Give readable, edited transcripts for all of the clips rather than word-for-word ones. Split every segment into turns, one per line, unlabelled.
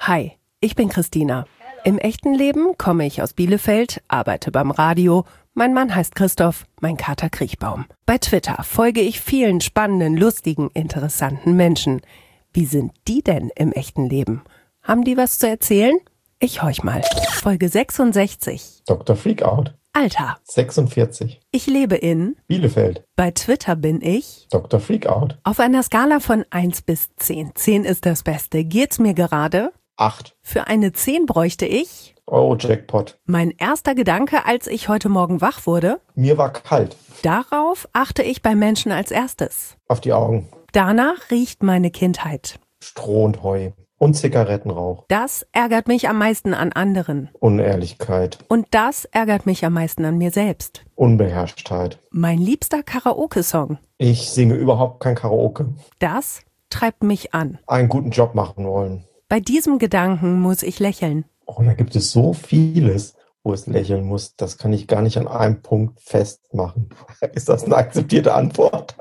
Hi, ich bin Christina. Im echten Leben komme ich aus Bielefeld, arbeite beim Radio. Mein Mann heißt Christoph, mein Kater Kriechbaum. Bei Twitter folge ich vielen spannenden, lustigen, interessanten Menschen. Wie sind die denn im echten Leben? Haben die was zu erzählen? Ich horch mal. Folge 66.
Dr. Freakout.
Alter.
46.
Ich lebe in
Bielefeld.
Bei Twitter bin ich
Dr. Freakout.
auf einer Skala von 1 bis 10. 10 ist das Beste. Geht's mir gerade?
8.
Für eine 10 bräuchte ich
Euro-Jackpot.
mein erster Gedanke, als ich heute Morgen wach wurde.
Mir war kalt.
Darauf achte ich bei Menschen als erstes.
Auf die Augen.
Danach riecht meine Kindheit.
Stroh und Heu. Und Zigarettenrauch.
Das ärgert mich am meisten an anderen.
Unehrlichkeit.
Und das ärgert mich am meisten an mir selbst.
Unbeherrschtheit.
Mein liebster Karaoke-Song.
Ich singe überhaupt kein Karaoke.
Das treibt mich an.
Einen guten Job machen wollen.
Bei diesem Gedanken muss ich lächeln.
Und da gibt es so vieles, wo es lächeln muss. Das kann ich gar nicht an einem Punkt festmachen. Ist das eine akzeptierte Antwort?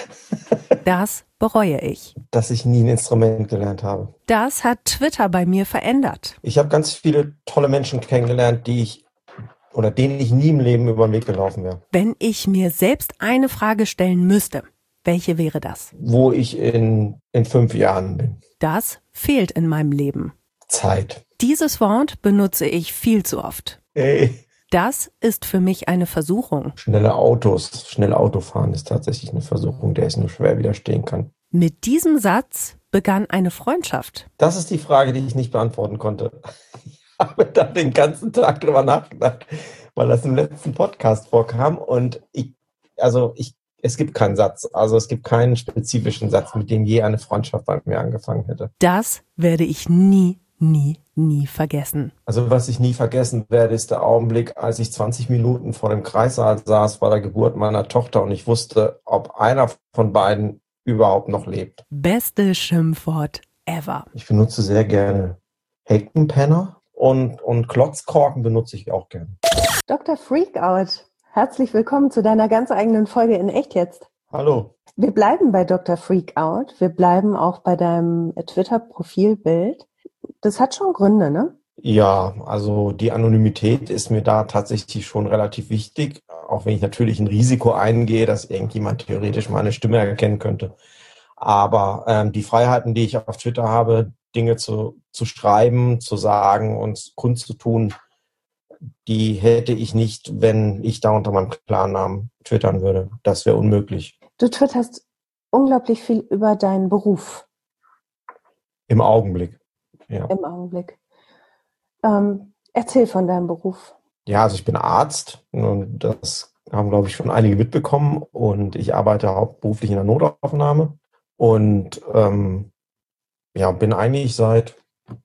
Das bereue ich.
Dass ich nie ein Instrument gelernt habe.
Das hat Twitter bei mir verändert.
Ich habe ganz viele tolle Menschen kennengelernt, denen ich nie im Leben über den Weg gelaufen wäre.
Wenn ich mir selbst eine Frage stellen müsste, welche wäre das?
Wo ich in 5 Jahren bin.
Das fehlt in meinem Leben.
Zeit.
Dieses Wort benutze ich viel zu oft.
Ey.
Das ist für mich eine Versuchung.
Schnell Autofahren ist tatsächlich eine Versuchung, der ich nur schwer widerstehen kann.
Mit diesem Satz begann eine Freundschaft.
Das ist die Frage, die ich nicht beantworten konnte. Ich habe da den ganzen Tag drüber nachgedacht, weil das im letzten Podcast vorkam und es gibt keinen Satz, also es gibt keinen spezifischen Satz, mit dem je eine Freundschaft bei mir angefangen hätte.
Das werde ich nie vergessen.
Also was ich nie vergessen werde, ist der Augenblick, als ich 20 Minuten vor dem Kreissaal saß bei der Geburt meiner Tochter und ich wusste, ob einer von beiden überhaupt noch lebt.
Beste Schimpfwort ever.
Ich benutze sehr gerne Heckenpenner und Klotzkorken benutze ich auch gerne.
Dr. Freakout, herzlich willkommen zu deiner ganz eigenen Folge in Echt jetzt.
Hallo.
Wir bleiben bei Dr. Freakout, wir bleiben auch bei deinem Twitter-Profilbild. Das hat schon Gründe, ne?
Ja, also die Anonymität ist mir da tatsächlich schon relativ wichtig, auch wenn ich natürlich ein Risiko eingehe, dass irgendjemand theoretisch meine Stimme erkennen könnte. Aber die Freiheiten, die ich auf Twitter habe, Dinge zu schreiben, zu sagen und kundzutun, die hätte ich nicht, wenn ich da unter meinem Klarnamen twittern würde. Das wäre unmöglich.
Du twitterst unglaublich viel über deinen Beruf.
Im Augenblick. Ja.
Im Augenblick. Erzähl von deinem Beruf.
Ja, also ich bin Arzt und das haben, glaube ich, schon einige mitbekommen und ich arbeite hauptberuflich in der Notaufnahme und bin eigentlich seit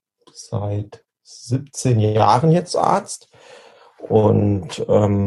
17 Jahren jetzt Arzt und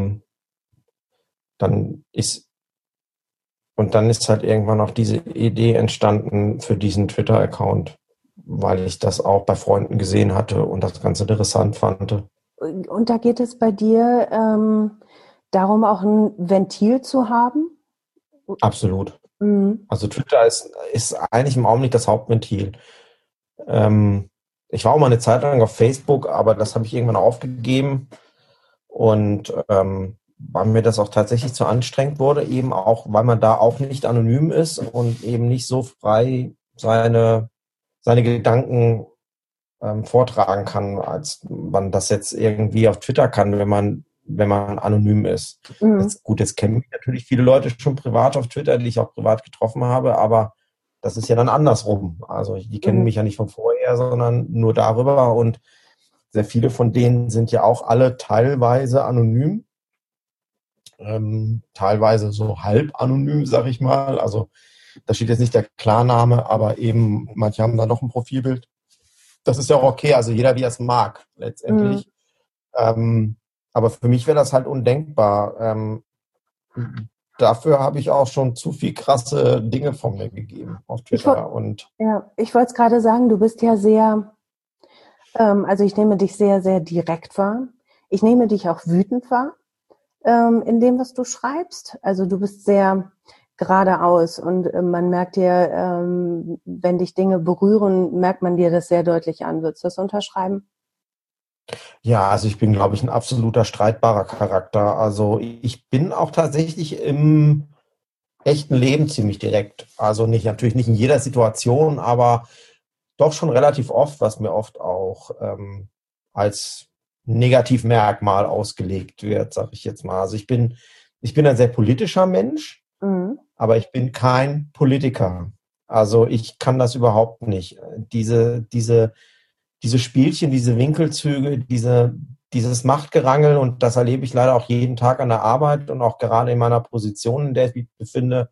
dann ist halt irgendwann auch diese Idee entstanden für diesen Twitter-Account, weil ich das auch bei Freunden gesehen hatte und das ganz interessant fand.
Und da geht es bei dir darum, auch ein Ventil zu haben?
Absolut.
Mhm.
Also Twitter ist eigentlich im Augenblick das Hauptventil. Ich war auch mal eine Zeit lang auf Facebook, aber das habe ich irgendwann aufgegeben und weil mir das auch tatsächlich zu anstrengend wurde, eben auch, weil man da auch nicht anonym ist und eben nicht so frei seine Gedanken vortragen kann, als man das jetzt irgendwie auf Twitter kann, wenn man anonym ist.
Mhm.
Jetzt kennen mich natürlich viele Leute schon privat auf Twitter, die ich auch privat getroffen habe, aber das ist ja dann andersrum. Also die kennen mich ja nicht von vorher, sondern nur darüber und sehr viele von denen sind ja auch alle teilweise anonym. Teilweise so halb anonym, sag ich mal. Also da steht jetzt nicht der Klarname, aber eben manche haben da noch ein Profilbild. Das ist ja auch okay, also jeder wie er es mag, letztendlich. Aber für mich wäre das halt undenkbar. Dafür habe ich auch schon zu viel krasse Dinge von mir gegeben auf Twitter.
Ich wollte es gerade sagen, du bist ja sehr, also ich nehme dich sehr, sehr direkt wahr. Ich nehme dich auch wütend wahr in dem, was du schreibst. Also du bist sehr geradeaus. Und man merkt dir, wenn dich Dinge berühren, merkt man dir das sehr deutlich an. Würdest du das unterschreiben?
Ja, also ich bin, glaube ich, ein absoluter streitbarer Charakter. Also ich bin auch tatsächlich im echten Leben ziemlich direkt. Also natürlich nicht in jeder Situation, aber doch schon relativ oft, was mir oft auch als Negativmerkmal ausgelegt wird, sage ich jetzt mal. Also ich bin ein sehr politischer Mensch, aber ich bin kein Politiker. Also ich kann das überhaupt nicht. Diese Spielchen, diese Winkelzüge, dieses Machtgerangel, und das erlebe ich leider auch jeden Tag an der Arbeit und auch gerade in meiner Position, in der ich mich befinde.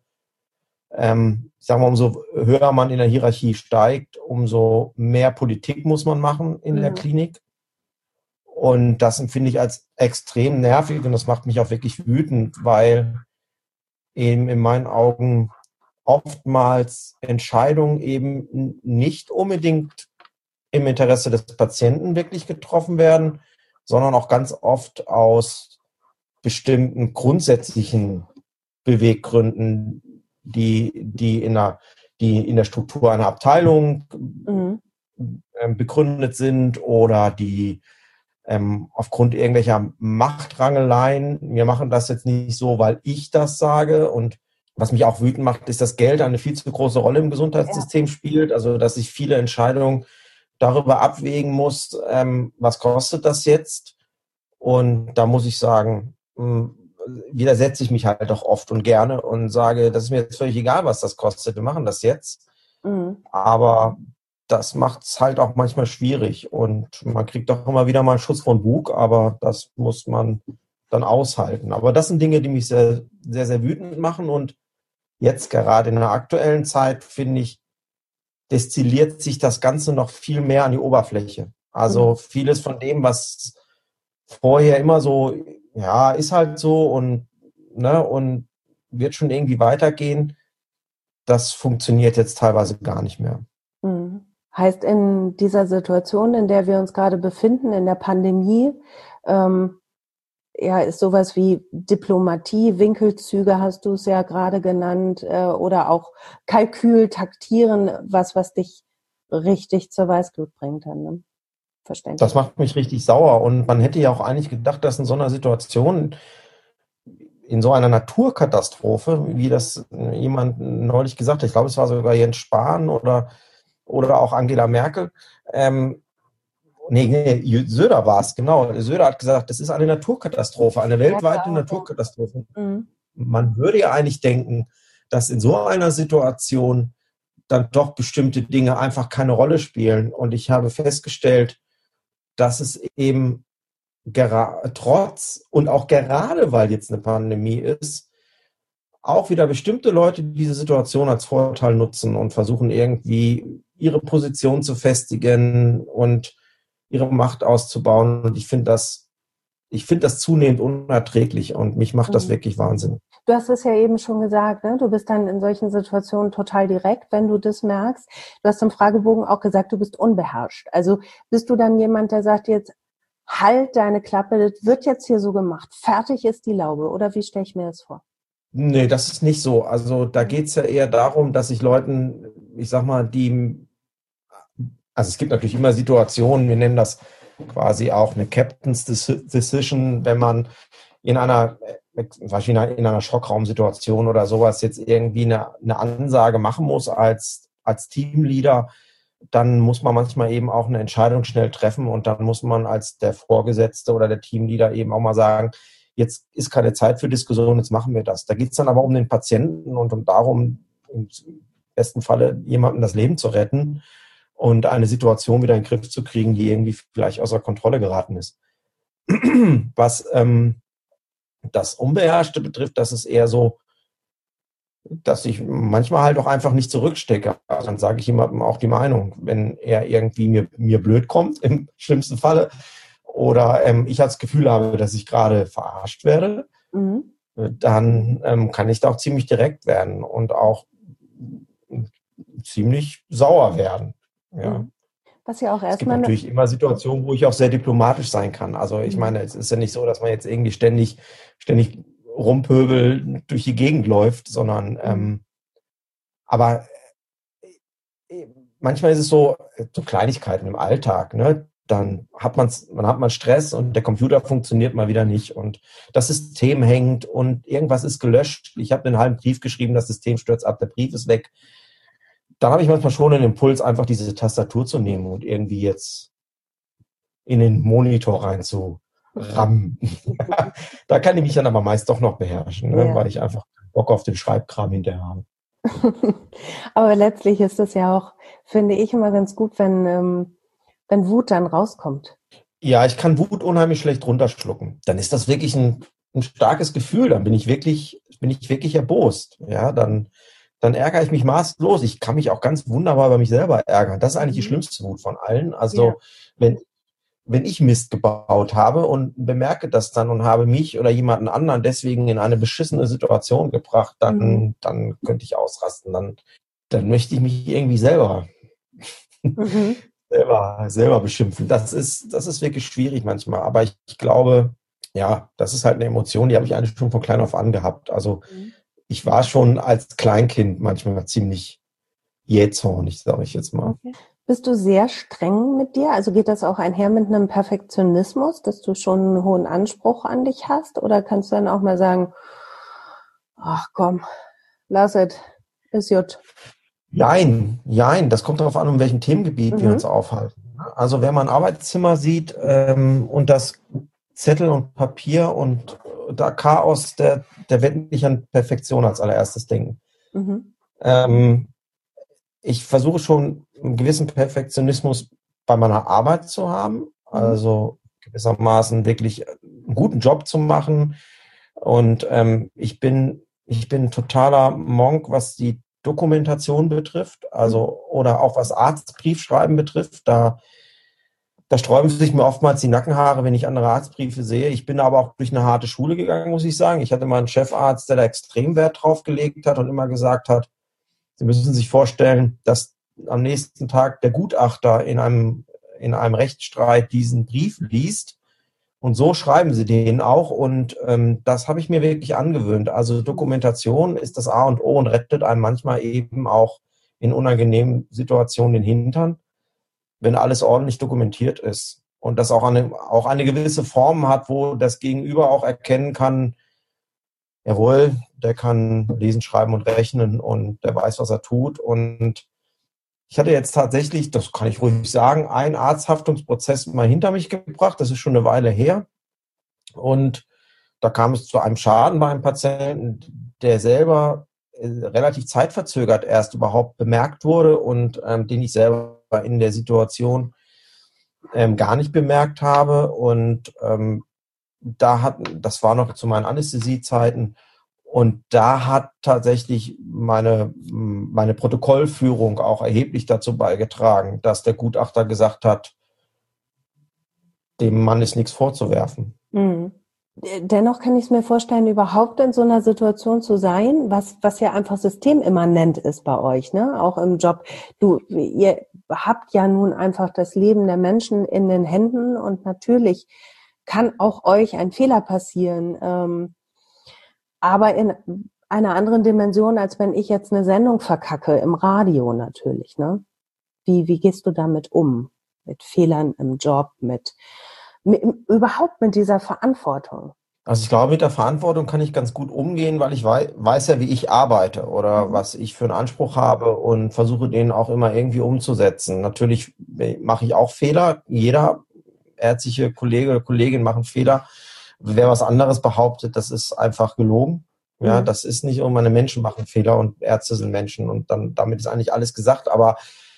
Ich sage mal, umso höher man in der Hierarchie steigt, umso mehr Politik muss man machen in der Klinik. Und das empfinde ich als extrem nervig und das macht mich auch wirklich wütend, weil eben in meinen Augen oftmals Entscheidungen eben nicht unbedingt im Interesse des Patienten wirklich getroffen werden, sondern auch ganz oft aus bestimmten grundsätzlichen Beweggründen, die in der Struktur einer Abteilung begründet sind oder die aufgrund irgendwelcher Machtrangeleien, wir machen das jetzt nicht so, weil ich das sage. Und was mich auch wütend macht, ist, dass Geld eine viel zu große Rolle im Gesundheitssystem spielt, also dass ich viele Entscheidungen darüber abwägen muss, was kostet das jetzt? Und da muss ich sagen, widersetze ich mich halt doch oft und gerne und sage, das ist mir jetzt völlig egal, was das kostet, wir machen das jetzt. Aber das macht es halt auch manchmal schwierig und man kriegt doch immer wieder mal einen Schuss von Bug, aber das muss man dann aushalten. Aber das sind Dinge, die mich sehr, sehr, sehr wütend machen, und jetzt gerade in der aktuellen Zeit, finde ich, destilliert sich das Ganze noch viel mehr an die Oberfläche. Also vieles von dem, was vorher immer so, ja, ist halt so und wird schon irgendwie weitergehen, das funktioniert jetzt teilweise gar nicht mehr.
Heißt, in dieser Situation, in der wir uns gerade befinden, in der Pandemie, ist sowas wie Diplomatie, Winkelzüge hast du es ja gerade genannt, oder auch Kalkül, Taktieren, was dich richtig zur Weißglut bringt dann, ne? Verständlich.
Das macht mich richtig sauer, und man hätte ja auch eigentlich gedacht, dass in so einer Situation, in so einer Naturkatastrophe, wie das jemand neulich gesagt hat, ich glaube, es war sogar Jens Spahn oder auch Angela Merkel, Söder war es, genau. Söder hat gesagt, das ist eine Naturkatastrophe, eine weltweite Naturkatastrophe. Man würde ja eigentlich denken, dass in so einer Situation dann doch bestimmte Dinge einfach keine Rolle spielen. Und ich habe festgestellt, dass es eben trotz und auch gerade, weil jetzt eine Pandemie ist, auch wieder bestimmte Leute diese Situation als Vorteil nutzen und versuchen irgendwie ihre Position zu festigen und ihre Macht auszubauen. Und ich finde das zunehmend unerträglich und mich macht das wirklich Wahnsinn.
Du hast es ja eben schon gesagt, ne? Du bist dann in solchen Situationen total direkt, wenn du das merkst. Du hast im Fragebogen auch gesagt, du bist unbeherrscht. Also bist du dann jemand, der sagt jetzt, halt deine Klappe, das wird jetzt hier so gemacht, fertig ist die Laube, oder wie stelle ich mir das vor?
Nee, das ist nicht so. Also da geht es ja eher darum, dass ich Leuten, ich sag mal, also es gibt natürlich immer Situationen, wir nennen das quasi auch eine Captain's Decision, wenn man in einer Schockraumsituation oder sowas jetzt irgendwie eine Ansage machen muss als Teamleader, dann muss man manchmal eben auch eine Entscheidung schnell treffen, und dann muss man als der Vorgesetzte oder der Teamleader eben auch mal sagen, jetzt ist keine Zeit für Diskussion, jetzt machen wir das. Da geht es dann aber um den Patienten und darum, im besten Falle jemandem das Leben zu retten und eine Situation wieder in den Griff zu kriegen, die irgendwie vielleicht außer Kontrolle geraten ist. Was das Unbeherrschte betrifft, das ist eher so, dass ich manchmal halt auch einfach nicht zurückstecke. Also dann sage ich jemandem auch die Meinung, wenn er irgendwie mir blöd kommt, im schlimmsten Falle, oder ich das Gefühl habe, dass ich gerade verarscht werde, dann kann ich da auch ziemlich direkt werden und auch ziemlich sauer werden. Ja.
Was ja auch
es gibt natürlich immer Situationen, wo ich auch sehr diplomatisch sein kann. Also ich meine, es ist ja nicht so, dass man jetzt irgendwie ständig rumpöbel durch die Gegend läuft, sondern aber manchmal ist es so Kleinigkeiten im Alltag, ne? Dann hat man Stress und der Computer funktioniert mal wieder nicht und das System hängt und irgendwas ist gelöscht. Ich habe einen halben Brief geschrieben, das System stürzt ab, der Brief ist weg. Dann habe ich manchmal schon den Impuls, einfach diese Tastatur zu nehmen und irgendwie jetzt in den Monitor reinzurammen. Da kann ich mich dann aber meist doch noch beherrschen, ne? Weil ich einfach Bock auf den Schreibkram hinterher habe.
Aber letztlich ist es ja auch, finde ich, immer ganz gut, wenn Wut dann rauskommt.
Ja, ich kann Wut unheimlich schlecht runterschlucken. Dann ist das wirklich ein starkes Gefühl. Dann bin ich wirklich erbost. Ja, dann ärgere ich mich maßlos. Ich kann mich auch ganz wunderbar über mich selber ärgern. Das ist eigentlich die schlimmste Wut von allen. Also wenn ich Mist gebaut habe und bemerke das dann und habe mich oder jemanden anderen deswegen in eine beschissene Situation gebracht, dann könnte ich ausrasten. Dann möchte ich mich irgendwie selber beschimpfen. Das ist wirklich schwierig manchmal. Aber ich glaube, ja, das ist halt eine Emotion, die habe ich eigentlich schon von klein auf an gehabt. Also ich war schon als Kleinkind manchmal ziemlich jähzornig, sage ich jetzt mal.
Okay. Bist du sehr streng mit dir? Also geht das auch einher mit einem Perfektionismus, dass du schon einen hohen Anspruch an dich hast? Oder kannst du dann auch mal sagen, ach komm, lass es, ist gut.
Jein, das kommt darauf an, um welchem Themengebiet wir uns aufhalten. Also wenn man ein Arbeitszimmer sieht und das Zettel und Papier und da Chaos, der wird nicht an Perfektion als allererstes denken. Ich versuche schon einen gewissen Perfektionismus bei meiner Arbeit zu haben, also gewissermaßen wirklich einen guten Job zu machen. Und ich bin totaler Monk, was die Dokumentation betrifft, also oder auch was Arztbriefschreiben betrifft. Da sträuben sich mir oftmals die Nackenhaare, wenn ich andere Arztbriefe sehe. Ich bin aber auch durch eine harte Schule gegangen, muss ich sagen. Ich hatte mal einen Chefarzt, der da extrem Wert drauf gelegt hat und immer gesagt hat, Sie müssen sich vorstellen, dass am nächsten Tag der Gutachter in einem Rechtsstreit diesen Brief liest und so schreiben sie den auch und das habe ich mir wirklich angewöhnt. Also Dokumentation ist das A und O und rettet einem manchmal eben auch in unangenehmen Situationen den Hintern, wenn alles ordentlich dokumentiert ist und das auch eine gewisse Form hat, wo das Gegenüber auch erkennen kann, jawohl, der kann lesen, schreiben und rechnen und der weiß, was er tut. Und ich hatte jetzt tatsächlich, das kann ich ruhig sagen, einen Arzthaftungsprozess mal hinter mich gebracht. Das ist schon eine Weile her. Und da kam es zu einem Schaden bei einem Patienten, der selber relativ zeitverzögert erst überhaupt bemerkt wurde und den ich selber in der Situation gar nicht bemerkt habe. Und das war noch zu meinen Anästhesiezeiten. Und da hat tatsächlich meine Protokollführung auch erheblich dazu beigetragen, dass der Gutachter gesagt hat, dem Mann ist nichts vorzuwerfen.
Dennoch kann ich es mir vorstellen, überhaupt in so einer Situation zu sein, was ja einfach systemimmanent ist bei euch, ne? Auch im Job. Ihr habt ja nun einfach das Leben der Menschen in den Händen und natürlich kann auch euch ein Fehler passieren, aber in einer anderen Dimension, als wenn ich jetzt eine Sendung verkacke, im Radio natürlich, ne? Wie gehst du damit um? Mit Fehlern im Job, überhaupt mit dieser Verantwortung?
Also ich glaube, mit der Verantwortung kann ich ganz gut umgehen, weil ich weiß ja, wie ich arbeite oder was ich für einen Anspruch habe und versuche den auch immer irgendwie umzusetzen. Natürlich mache ich auch Fehler. Jeder ärztliche Kollege oder Kollegin machen Fehler. Wer was anderes behauptet, das ist einfach gelogen. Ja, das ist nicht, meine Menschen machen Fehler und Ärzte sind Menschen und dann damit ist eigentlich alles gesagt. Aber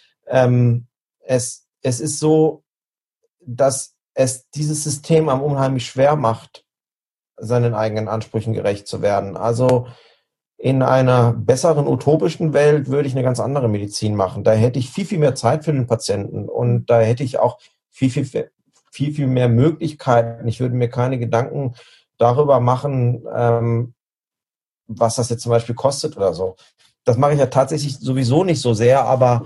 es ist so, dass es dieses System am unheimlich schwer macht, seinen eigenen Ansprüchen gerecht zu werden. Also in einer besseren utopischen Welt würde ich eine ganz andere Medizin machen. Da hätte ich viel mehr Zeit für den Patienten und da hätte ich auch viel mehr Möglichkeiten. Ich würde mir keine Gedanken darüber machen, was das jetzt zum Beispiel kostet oder so. Das mache ich ja tatsächlich sowieso nicht so sehr, aber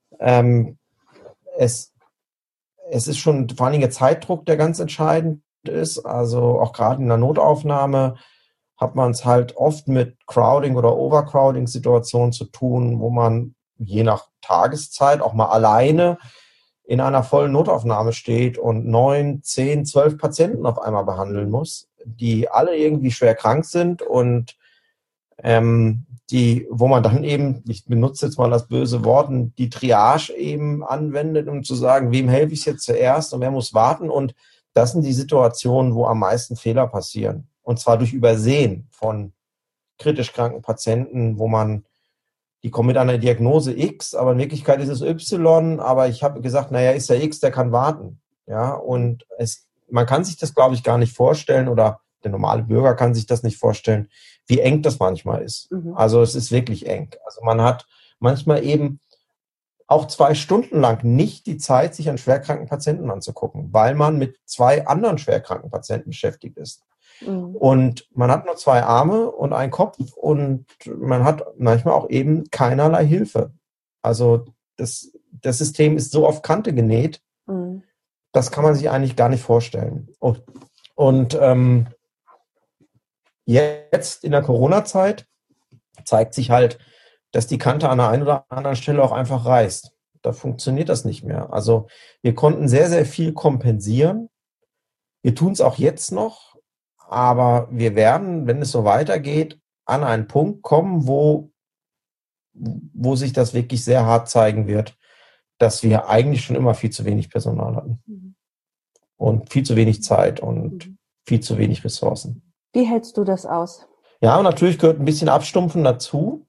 es ist schon vor allen Dingen der Zeitdruck, der ganz entscheidend ist. Also auch gerade in der Notaufnahme hat man es halt oft mit Crowding oder Overcrowding-Situationen zu tun, wo man je nach Tageszeit auch mal alleine in einer vollen Notaufnahme steht und 9, 10, 12 Patienten auf einmal behandeln muss, die alle irgendwie schwer krank sind und wo man dann eben, ich benutze jetzt mal das böse Wort, die Triage eben anwendet, um zu sagen, wem helfe ich jetzt zuerst und wer muss warten. Und das sind die Situationen, wo am meisten Fehler passieren. Und zwar durch Übersehen von kritisch kranken Patienten, die kommen mit einer Diagnose X, aber in Wirklichkeit ist es Y, aber ich habe gesagt, naja, ist der X, der kann warten. Ja, und man kann sich das, glaube ich, gar nicht vorstellen, oder der normale Bürger kann sich das nicht vorstellen, wie eng das manchmal ist. Also es ist wirklich eng. Also man hat manchmal eben auch 2 Stunden lang nicht die Zeit, sich einen schwerkranken Patienten anzugucken, weil man mit 2 anderen schwerkranken Patienten beschäftigt ist. Und man hat nur 2 Arme und einen Kopf und man hat manchmal auch eben keinerlei Hilfe. Also das System ist so auf Kante genäht, das kann man sich eigentlich gar nicht vorstellen. Und jetzt in der Corona-Zeit zeigt sich halt, dass die Kante an der einen oder anderen Stelle auch einfach reißt. Da funktioniert das nicht mehr. Also wir konnten sehr, sehr viel kompensieren. Wir tun es auch jetzt noch, aber wir werden, wenn es so weitergeht, an einen Punkt kommen, wo sich das wirklich sehr hart zeigen wird, dass wir eigentlich schon immer viel zu wenig Personal hatten. Und viel zu wenig Zeit und viel zu wenig Ressourcen.
Wie hältst du das aus?
Ja, und natürlich gehört ein bisschen Abstumpfen dazu.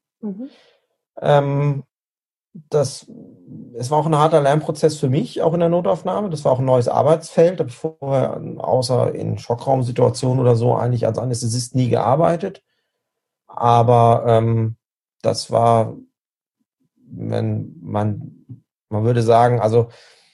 Es war auch ein harter Lernprozess für mich, auch in der Notaufnahme. Das war auch ein neues Arbeitsfeld. Da habe ich vorher, außer in Schockraumsituationen oder so, eigentlich als Anästhesist nie gearbeitet. Aber das war, wenn man würde sagen, also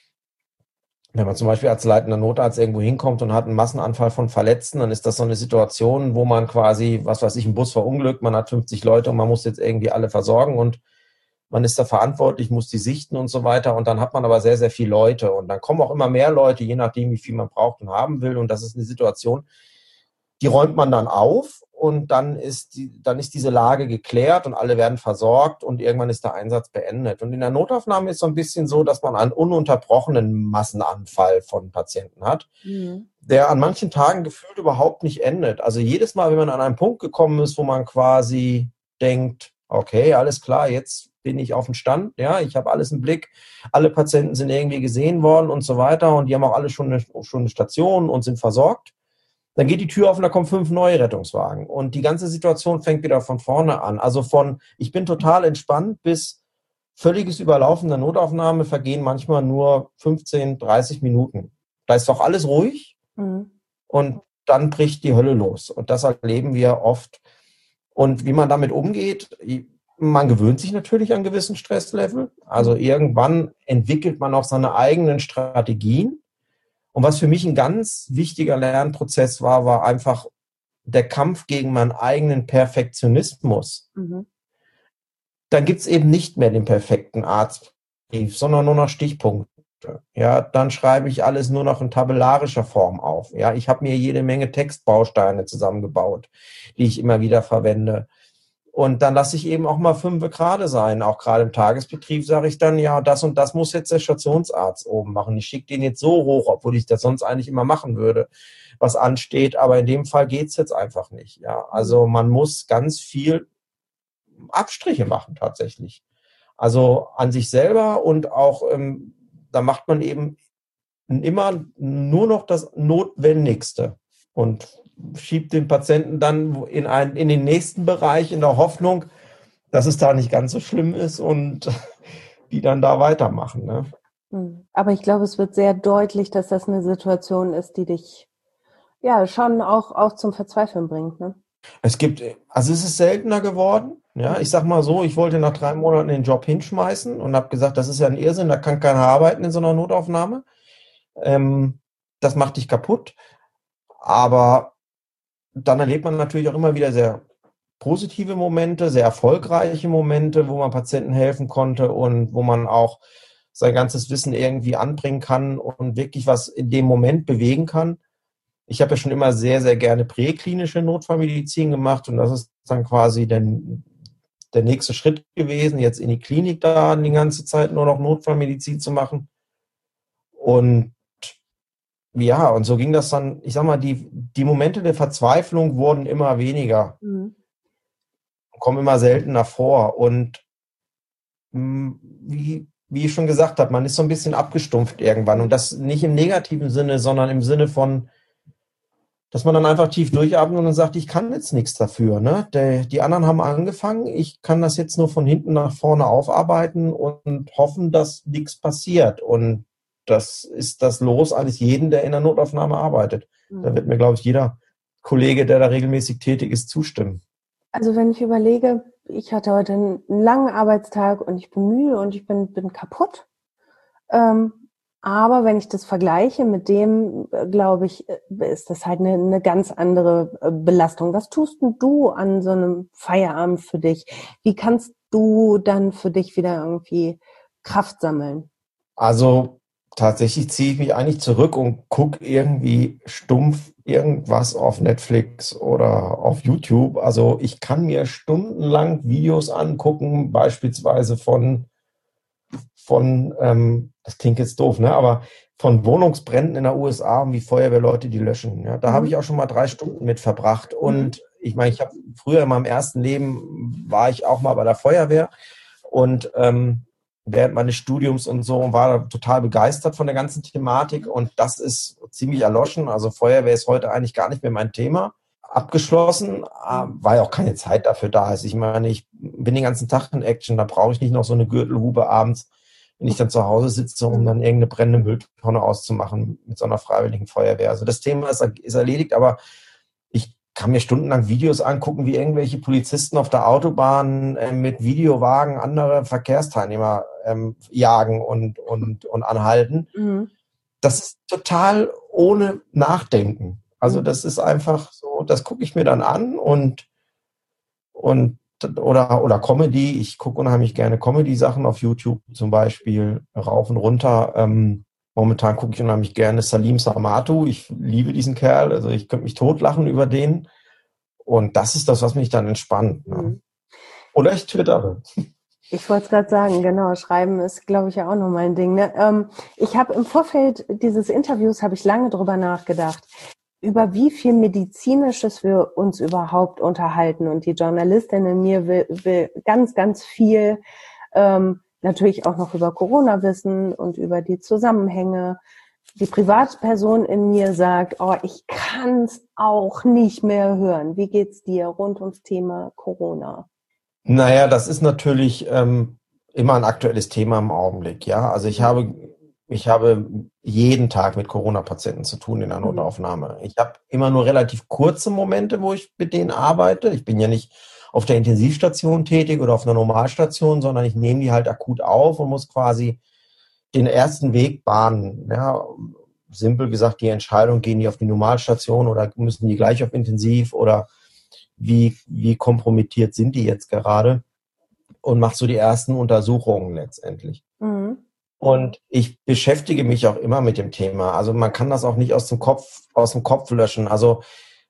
wenn man zum Beispiel als leitender Notarzt irgendwo hinkommt und hat einen Massenanfall von Verletzten, dann ist das so eine Situation, wo man quasi, was weiß ich, ein Bus verunglückt, man hat 50 Leute und man muss jetzt irgendwie alle versorgen und man ist da verantwortlich, muss die sichten und so weiter. Und dann hat man aber sehr, sehr viele Leute. Und dann kommen auch immer mehr Leute, je nachdem, wie viel man braucht und haben will. Und das ist eine Situation, die räumt man dann auf und dann ist diese Lage geklärt und alle werden versorgt und irgendwann ist der Einsatz beendet. Und in der Notaufnahme ist so ein bisschen so, dass man einen ununterbrochenen Massenanfall von Patienten hat, der an manchen Tagen gefühlt überhaupt nicht endet. Also jedes Mal, wenn man an einen Punkt gekommen ist, wo man quasi denkt, okay, alles klar, jetzt bin ich auf dem Stand, ja, ich habe alles im Blick, alle Patienten sind irgendwie gesehen worden und so weiter und die haben auch alle schon eine Station und sind versorgt. Dann geht die Tür auf und da kommen 5 neue Rettungswagen. Und die ganze Situation fängt wieder von vorne an. Also von, ich bin total entspannt, bis völliges Überlaufen der Notaufnahme vergehen manchmal nur 15, 30 Minuten. Da ist doch alles ruhig und dann bricht die Hölle los. Und das erleben wir oft. Und wie man damit umgeht, man gewöhnt sich natürlich an gewissen Stresslevel. Also irgendwann entwickelt man auch seine eigenen Strategien. Und was für mich ein ganz wichtiger Lernprozess war einfach der Kampf gegen meinen eigenen Perfektionismus. Dann gibt es eben nicht mehr den perfekten Arztbrief, sondern nur noch Stichpunkte. Ja, dann schreibe ich alles nur noch in tabellarischer Form auf. Ja, ich habe mir jede Menge Textbausteine zusammengebaut, die ich immer wieder verwende. Und dann lasse ich eben auch mal 5 gerade sein. Auch gerade im Tagesbetrieb sage ich dann, ja, das und das muss jetzt der Stationsarzt oben machen. Ich schicke den jetzt so hoch, obwohl ich das sonst eigentlich immer machen würde, was ansteht. Aber in dem Fall geht's jetzt einfach nicht. Ja, also man muss ganz viel Abstriche machen tatsächlich. Also an sich selber und auch, da macht man eben immer nur noch das Notwendigste und schiebt den Patienten dann in den nächsten Bereich in der Hoffnung, dass es da nicht ganz so schlimm ist und die dann da weitermachen. Ne?
Aber ich glaube, es wird sehr deutlich, dass das eine Situation ist, die dich ja schon auch zum Verzweifeln bringt. Ne?
Es ist seltener geworden. Ja, ich sag mal so, ich wollte nach 3 Monaten den Job hinschmeißen und habe gesagt, das ist ja ein Irrsinn, da kann keiner arbeiten in so einer Notaufnahme. Das macht dich kaputt. Aber dann erlebt man natürlich auch immer wieder sehr positive Momente, sehr erfolgreiche Momente, wo man Patienten helfen konnte und wo man auch sein ganzes Wissen irgendwie anbringen kann und wirklich was in dem Moment bewegen kann. ich habe ja schon immer sehr, sehr gerne präklinische Notfallmedizin gemacht und das ist dann quasi der nächste Schritt gewesen, jetzt in die Klinik da die ganze Zeit nur noch Notfallmedizin zu machen. Und ja, und so ging das dann, ich sag mal, die Momente der Verzweiflung wurden immer weniger, kommen immer seltener vor. Und wie ich schon gesagt habe, man ist so ein bisschen abgestumpft irgendwann. Und das nicht im negativen Sinne, sondern im Sinne von, dass man dann einfach tief durchatmet und dann sagt, ich kann jetzt nichts dafür. Ne? Die anderen haben angefangen, ich kann das jetzt nur von hinten nach vorne aufarbeiten und hoffen, dass nichts passiert. Und das ist das Los eines jeden, der in der Notaufnahme arbeitet. Da wird mir, glaube ich, jeder Kollege, der da regelmäßig tätig ist, zustimmen.
Also wenn ich überlege, ich hatte heute einen langen Arbeitstag und ich bin müde und ich bin kaputt. Aber wenn ich das vergleiche mit dem, glaube ich, ist das halt eine ganz andere Belastung. Was tust denn du an so einem Feierabend für dich? Wie kannst du dann für dich wieder irgendwie Kraft sammeln?
Also tatsächlich ziehe ich mich eigentlich zurück und gucke irgendwie stumpf irgendwas auf Netflix oder auf YouTube. Also ich kann mir stundenlang Videos angucken, beispielsweise das klingt jetzt doof, ne? Aber von Wohnungsbränden in der USA und wie Feuerwehrleute die löschen. Ja? Da habe ich auch schon mal 3 Stunden mit verbracht. Und ich meine, ich habe früher in meinem ersten Leben war ich auch mal bei der Feuerwehr und während meines Studiums und so und war da total begeistert von der ganzen Thematik. Und das ist ziemlich erloschen. Also Feuerwehr ist heute eigentlich gar nicht mehr mein Thema. Abgeschlossen, weil ja auch keine Zeit dafür da ist. Ich meine, ich bin den ganzen Tag in Action, da brauche ich nicht noch so eine Gürtelhupe abends, wenn ich dann zu Hause sitze, um dann irgendeine brennende Mülltonne auszumachen mit so einer freiwilligen Feuerwehr. Also das Thema ist erledigt, aber ich kann mir stundenlang Videos angucken, wie irgendwelche Polizisten auf der Autobahn mit Videowagen andere Verkehrsteilnehmer jagen und anhalten. Das ist total ohne Nachdenken. Also das ist einfach so, das gucke ich mir dann an oder Comedy. Ich gucke unheimlich gerne Comedy-Sachen auf YouTube zum Beispiel, rauf und runter. Momentan gucke ich unheimlich gerne Salim Samatu. Ich liebe diesen Kerl. Also ich könnte mich totlachen über den. Und das ist das, was mich dann entspannt. Ne? Oder ich twittere.
Ich wollte es gerade sagen, genau, schreiben ist, glaube ich, ja auch nochmal ein Ding. Ne? Ich habe im Vorfeld dieses Interviews, habe ich lange drüber nachgedacht, über wie viel Medizinisches wir uns überhaupt unterhalten. Und die Journalistin in mir will ganz, ganz viel natürlich auch noch über Corona wissen und über die Zusammenhänge. Die Privatperson in mir sagt, oh, ich kann es auch nicht mehr hören. Wie geht's dir rund ums Thema Corona?
Naja, das ist natürlich immer ein aktuelles Thema im Augenblick. Ja, also ich habe jeden Tag mit Corona-Patienten zu tun in der Notaufnahme. Ich habe immer nur relativ kurze Momente, wo ich mit denen arbeite. Ich bin ja nicht auf der Intensivstation tätig oder auf einer Normalstation, sondern ich nehme die halt akut auf und muss quasi den ersten Weg bahnen. Ja, simpel gesagt, die Entscheidung, gehen die auf die Normalstation oder müssen die gleich auf Intensiv oder wie kompromittiert sind die jetzt gerade und mache so die ersten Untersuchungen letztendlich. Und ich beschäftige mich auch immer mit dem Thema. Also man kann das auch nicht aus dem Kopf löschen. Also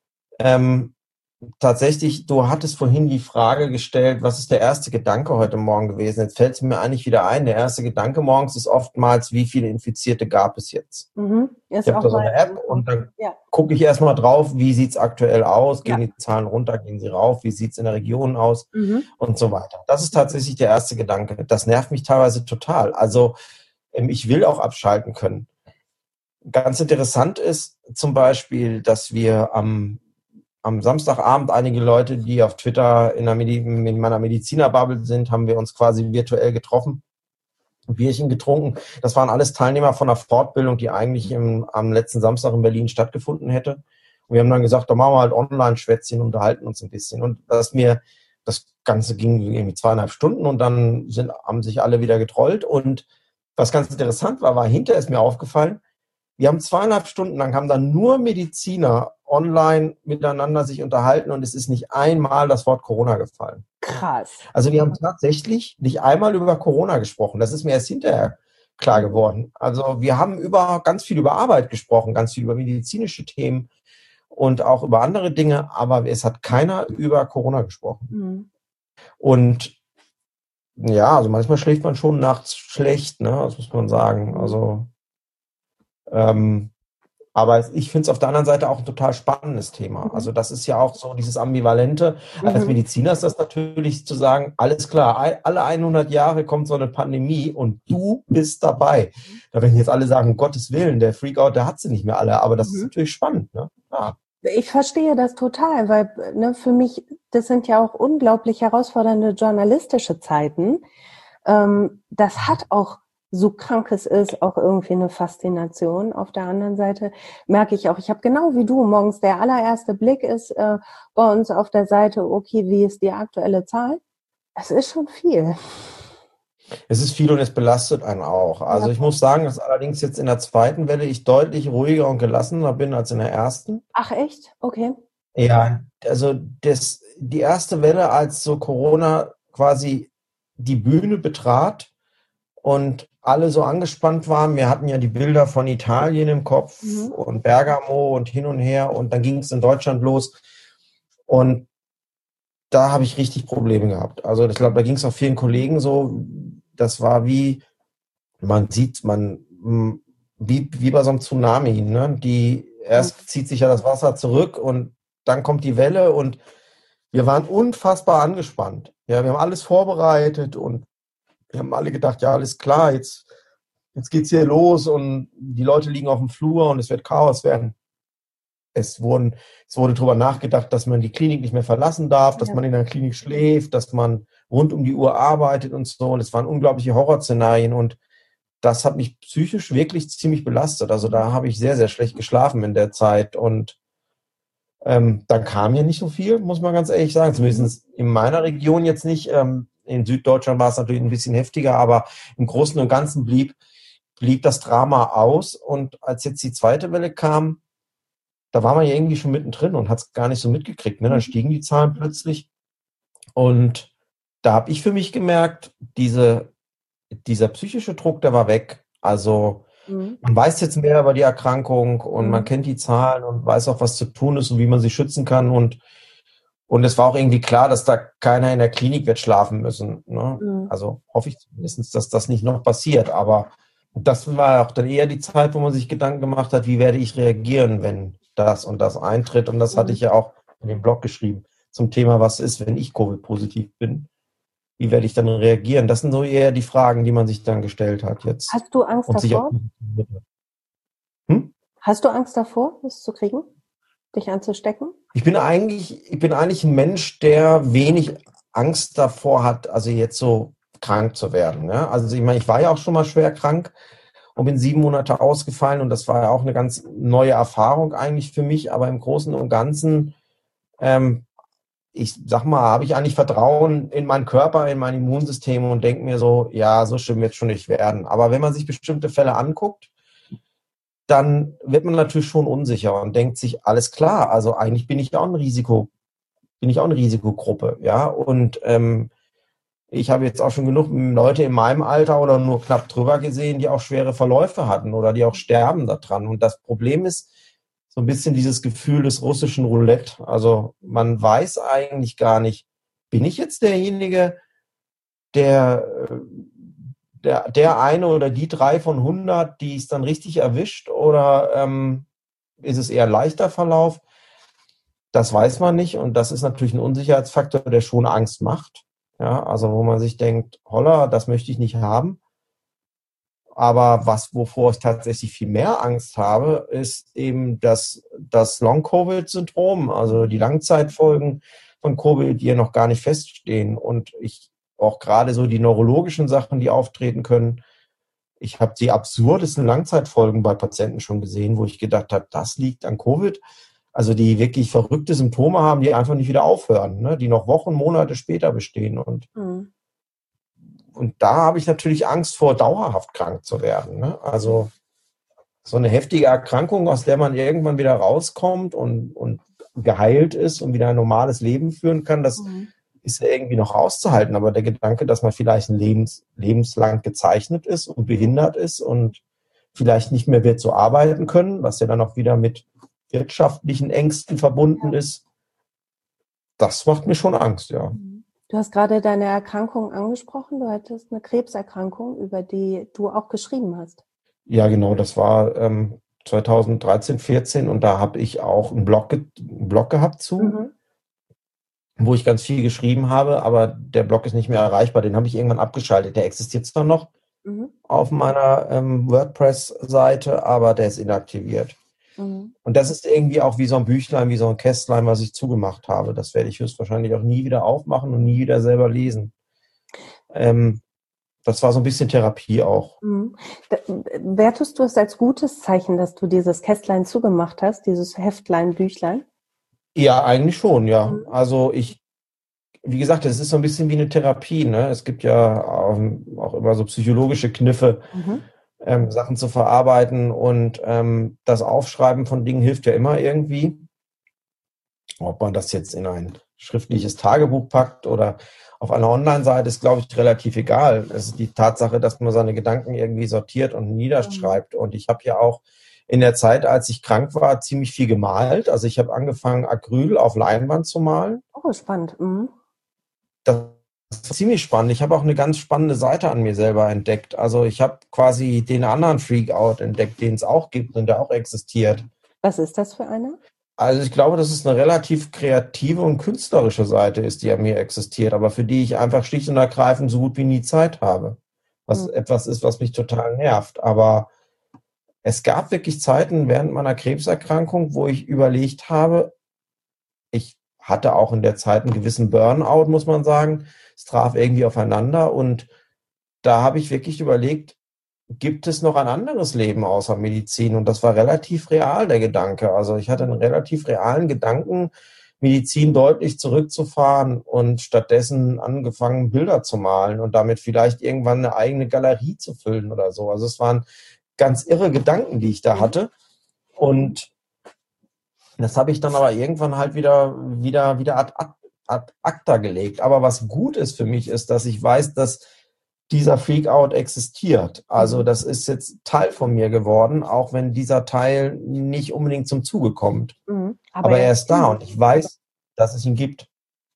tatsächlich, du hattest vorhin die Frage gestellt, was ist der erste Gedanke heute Morgen gewesen? Jetzt fällt es mir eigentlich wieder ein. Der erste Gedanke morgens ist oftmals, wie viele Infizierte gab es jetzt? Ich habe da so eine App und dann gucke ich erstmal drauf, wie sieht es aktuell aus? Gehen die Zahlen runter, gehen sie rauf? Wie sieht es in der Region aus? Und so weiter. Das ist tatsächlich der erste Gedanke. Das nervt mich teilweise total. Also ich will auch abschalten können. Ganz interessant ist zum Beispiel, dass wir am Samstagabend einige Leute, die auf Twitter in meiner Medizinerbubble sind, haben wir uns quasi virtuell getroffen, ein Bierchen getrunken. Das waren alles Teilnehmer von einer Fortbildung, die eigentlich am letzten Samstag in Berlin stattgefunden hätte. Und wir haben dann gesagt, da machen wir halt Online-Schwätzchen, unterhalten uns ein bisschen. Und das Ganze ging irgendwie 2,5 Stunden und dann haben sich alle wieder getrollt. Und was ganz interessant war hinterher ist mir aufgefallen, wir haben 2,5 Stunden lang, haben dann nur Mediziner online miteinander sich unterhalten und es ist nicht einmal das Wort Corona gefallen.
Krass.
Also wir haben tatsächlich nicht einmal über Corona gesprochen. Das ist mir erst hinterher klar geworden. Also wir haben ganz viel über Arbeit gesprochen, ganz viel über medizinische Themen und auch über andere Dinge, aber es hat keiner über Corona gesprochen.
Mhm.
Und ja, also manchmal schläft man schon nachts schlecht, ne? Das muss man sagen. Also, aber ich finde es auf der anderen Seite auch ein total spannendes Thema. Also das ist ja auch so dieses Ambivalente. Als Mediziner ist das natürlich zu sagen, alles klar, alle 100 Jahre kommt so eine Pandemie und du bist dabei. Da werden jetzt alle sagen, um Gottes Willen, der Freakout, der hat sie nicht mehr alle. Aber das ist natürlich spannend, ne? Ja.
Ich verstehe das total, weil für mich, das sind ja auch unglaublich herausfordernde journalistische Zeiten. Das hat auch, so krank es ist, auch irgendwie eine Faszination. Auf der anderen Seite merke ich auch, ich habe genau wie du morgens, der allererste Blick ist bei uns auf der Seite, okay, wie ist die aktuelle Zahl? Es ist schon viel.
Es ist viel und es belastet einen auch. Also ich muss sagen, dass allerdings jetzt in der zweiten Welle ich deutlich ruhiger und gelassener bin als in der ersten.
Ach echt? Okay.
Ja, also die erste Welle, als so Corona quasi die Bühne betrat und alle so angespannt waren. Wir hatten ja die Bilder von Italien im Kopf und Bergamo und hin und her und dann ging es in Deutschland los und da habe ich richtig Probleme gehabt. Also ich glaube, da ging es auch vielen Kollegen so. Das war wie bei so einem Tsunami, ne? Erst zieht sich ja das Wasser zurück und dann kommt die Welle und wir waren unfassbar angespannt. Ja, wir haben alles vorbereitet und wir haben alle gedacht, ja, alles klar, jetzt geht's hier los und die Leute liegen auf dem Flur und es wird Chaos werden. Es wurde darüber nachgedacht, dass man die Klinik nicht mehr verlassen darf, dass man in der Klinik schläft, dass man rund um die Uhr arbeitet und so. Und es waren unglaubliche Horrorszenarien und das hat mich psychisch wirklich ziemlich belastet. Also da habe ich sehr, sehr schlecht geschlafen in der Zeit und dann kam ja nicht so viel, muss man ganz ehrlich sagen. Zumindest in meiner Region jetzt nicht. In Süddeutschland war es natürlich ein bisschen heftiger, aber im Großen und Ganzen blieb das Drama aus. Und als jetzt die zweite Welle kam, da war man ja irgendwie schon mittendrin und hat es gar nicht so mitgekriegt. Ne? Dann stiegen die Zahlen plötzlich. Und da habe ich für mich gemerkt, dieser psychische Druck, der war weg. Also man weiß jetzt mehr über die Erkrankung und man kennt die Zahlen und weiß auch, was zu tun ist und wie man sich schützen kann. Und es war auch irgendwie klar, dass da keiner in der Klinik wird schlafen müssen. Ne? Also hoffe ich zumindest, dass das nicht noch passiert. Aber das war auch dann eher die Zeit, wo man sich Gedanken gemacht hat, wie werde ich reagieren, wenn das und das eintritt. Und das hatte ich ja auch in dem Blog geschrieben zum Thema, was ist, wenn ich Covid-positiv bin. Wie werde ich dann reagieren? Das sind so eher die Fragen, die man sich dann gestellt hat jetzt.
Hast du Angst davor? Hast du Angst davor, es zu kriegen? Dich anzustecken?
Ich bin eigentlich ein Mensch, der wenig Angst davor hat, also jetzt so krank zu werden. Ne? Also ich meine, ich war ja auch schon mal schwer krank und bin 7 Monate ausgefallen und das war ja auch eine ganz neue Erfahrung eigentlich für mich, aber im Großen und Ganzen ich sag mal, habe ich eigentlich Vertrauen in meinen Körper, in mein Immunsystem und denke mir so, ja, so schlimm wird es schon nicht werden. Aber wenn man sich bestimmte Fälle anguckt, dann wird man natürlich schon unsicher und denkt sich, alles klar, also eigentlich bin ich auch eine Risikogruppe, ja. Und ich habe jetzt auch schon genug Leute in meinem Alter oder nur knapp drüber gesehen, die auch schwere Verläufe hatten oder die auch sterben daran. Und das Problem ist, so ein bisschen dieses Gefühl des russischen Roulette. Also man weiß eigentlich gar nicht, bin ich jetzt derjenige, der eine oder die 3 von 100, die es dann richtig erwischt, oder ist es eher leichter Verlauf? Das weiß man nicht und das ist natürlich ein Unsicherheitsfaktor, der schon Angst macht. Ja, also wo man sich denkt, holla, das möchte ich nicht haben. Aber wovor ich tatsächlich viel mehr Angst habe, ist eben das Long-Covid-Syndrom, also die Langzeitfolgen von Covid, die ja noch gar nicht feststehen. Und ich auch gerade so die neurologischen Sachen, die auftreten können. Ich habe die absurdesten Langzeitfolgen bei Patienten schon gesehen, wo ich gedacht habe, das liegt an Covid. Also die wirklich verrückte Symptome haben, die einfach nicht wieder aufhören, ne? Die noch Wochen, Monate später bestehen. Und da habe ich natürlich Angst vor, dauerhaft krank zu werden. Ne? Also so eine heftige Erkrankung, aus der man irgendwann wieder rauskommt und geheilt ist und wieder ein normales Leben führen kann, das ist ja irgendwie noch auszuhalten. Aber der Gedanke, dass man vielleicht lebenslang gezeichnet ist und behindert ist und vielleicht nicht mehr wird so arbeiten können, was ja dann auch wieder mit wirtschaftlichen Ängsten verbunden ist, das macht mir schon Angst, ja.
Du hast gerade deine Erkrankung angesprochen. Du hattest eine Krebserkrankung, über die du auch geschrieben hast.
Ja, genau, das war 2013, 14 und da habe ich auch einen Blog gehabt zu, wo ich ganz viel geschrieben habe, aber der Blog ist nicht mehr erreichbar. Den habe ich irgendwann abgeschaltet. Der existiert zwar noch auf meiner WordPress-Seite, aber der ist inaktiviert. Und das ist irgendwie auch wie so ein Büchlein, wie so ein Kästlein, was ich zugemacht habe. Das werde ich höchstwahrscheinlich auch nie wieder aufmachen und nie wieder selber lesen. Das war so ein bisschen Therapie auch.
Wertest du es als gutes Zeichen, dass du dieses Kästlein zugemacht hast, dieses Heftlein, Büchlein?
Ja, eigentlich schon, ja. Also wie gesagt, es ist so ein bisschen wie eine Therapie, ne? Es gibt ja auch immer so psychologische Kniffe, Sachen zu verarbeiten und das Aufschreiben von Dingen hilft ja immer irgendwie. Ob man das jetzt in ein schriftliches Tagebuch packt oder auf einer Online-Seite, ist, glaube ich, relativ egal. Es ist die Tatsache, dass man seine Gedanken irgendwie sortiert und niederschreibt. Und ich habe ja auch in der Zeit, als ich krank war, ziemlich viel gemalt. Also ich habe angefangen, Acryl auf Leinwand zu malen.
Oh, spannend.
Das war ziemlich spannend. Ich habe auch eine ganz spannende Seite an mir selber entdeckt. Also ich habe quasi den anderen Freakout entdeckt, den es auch gibt und der auch existiert.
Was ist das für einer?
Also ich glaube, dass es eine relativ kreative und künstlerische Seite ist, die an mir existiert, aber für die ich einfach schlicht und ergreifend so gut wie nie Zeit habe. Was etwas ist, was mich total nervt. Aber es gab wirklich Zeiten während meiner Krebserkrankung, wo ich überlegt habe, ich hatte auch in der Zeit einen gewissen Burnout, muss man sagen. Es traf irgendwie aufeinander und da habe ich wirklich überlegt, gibt es noch ein anderes Leben außer Medizin? Und das war relativ real, der Gedanke. Also ich hatte einen relativ realen Gedanken, Medizin deutlich zurückzufahren und stattdessen angefangen, Bilder zu malen und damit vielleicht irgendwann eine eigene Galerie zu füllen oder so. Also es waren ganz irre Gedanken, die ich da hatte. Und das habe ich dann aber irgendwann halt wieder ad acta gelegt. Aber was gut ist für mich, ist, dass ich weiß, dass dieser Freakout existiert. Also das ist jetzt Teil von mir geworden, auch wenn dieser Teil nicht unbedingt zum Zuge kommt. Aber er ist da und ich weiß, dass es ihn gibt.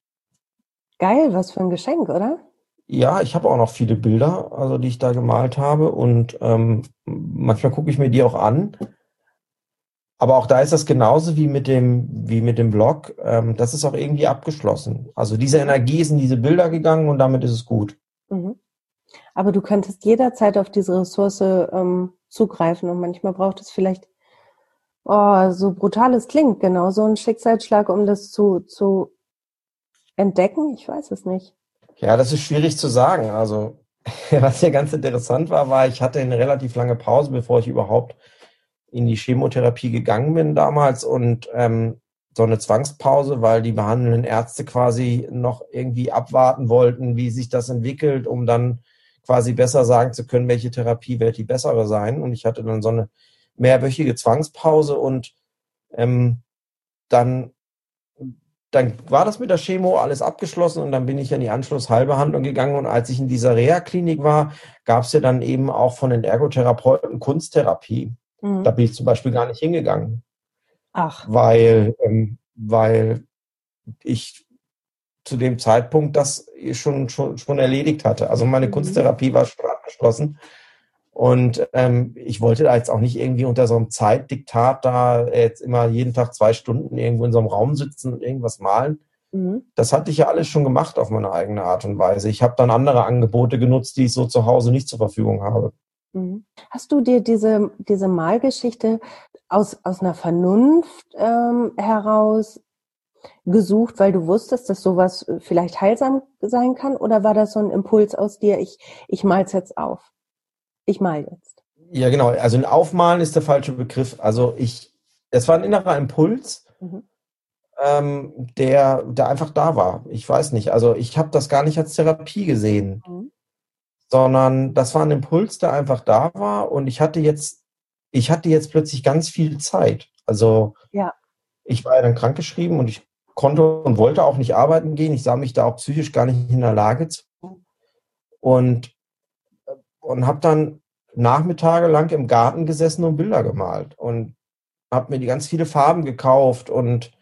Geil, was für ein Geschenk, oder?
Ja, ich habe auch noch viele Bilder, also die ich da gemalt habe und manchmal gucke ich mir die auch an. Aber auch da ist das genauso wie mit dem Blog. Das ist auch irgendwie abgeschlossen. Also diese Energie ist in diese Bilder gegangen und damit ist es gut.
Aber du könntest jederzeit auf diese Ressource zugreifen und manchmal braucht es vielleicht, so brutal es klingt, genau so ein Schicksalsschlag, um das zu entdecken. Ich weiß es nicht.
Ja, das ist schwierig zu sagen. Also was ja ganz interessant war, ich hatte eine relativ lange Pause, bevor ich überhaupt in die Chemotherapie gegangen bin damals und so eine Zwangspause, weil die behandelnden Ärzte quasi noch irgendwie abwarten wollten, wie sich das entwickelt, um dann quasi besser sagen zu können, welche Therapie wird die bessere sein. Und ich hatte dann so eine mehrwöchige Zwangspause und dann war das mit der Chemo alles abgeschlossen und dann bin ich in die Anschlussheilbehandlung gegangen und als ich in dieser Reha-Klinik war, gab es ja dann eben auch von den Ergotherapeuten Kunsttherapie. Da bin ich zum Beispiel gar nicht hingegangen.
Ach.
Weil ich zu dem Zeitpunkt das schon erledigt hatte. Also meine Kunsttherapie war schon abgeschlossen und ich wollte da jetzt auch nicht irgendwie unter so einem Zeitdiktat da jetzt immer jeden Tag 2 Stunden irgendwo in so einem Raum sitzen und irgendwas malen. Das hatte ich ja alles schon gemacht auf meine eigene Art und Weise. Ich habe dann andere Angebote genutzt, die ich so zu Hause nicht zur Verfügung habe.
Hast du dir diese Malgeschichte aus einer Vernunft heraus gesucht, weil du wusstest, dass sowas vielleicht heilsam sein kann? Oder war das so ein Impuls aus dir, ich mal's jetzt auf? Ich mal jetzt.
Ja, genau. Also ein Aufmalen ist der falsche Begriff. Also es war ein innerer Impuls, der einfach da war. Ich weiß nicht. Also ich habe das gar nicht als Therapie gesehen, sondern das war ein Impuls, der einfach da war und ich hatte jetzt plötzlich ganz viel Zeit. Also ich war ja dann krankgeschrieben und ich konnte und wollte auch nicht arbeiten gehen. Ich sah mich da auch psychisch gar nicht in der Lage zu. Und habe dann Nachmittage lang im Garten gesessen und Bilder gemalt und habe mir die ganz viele Farben gekauft und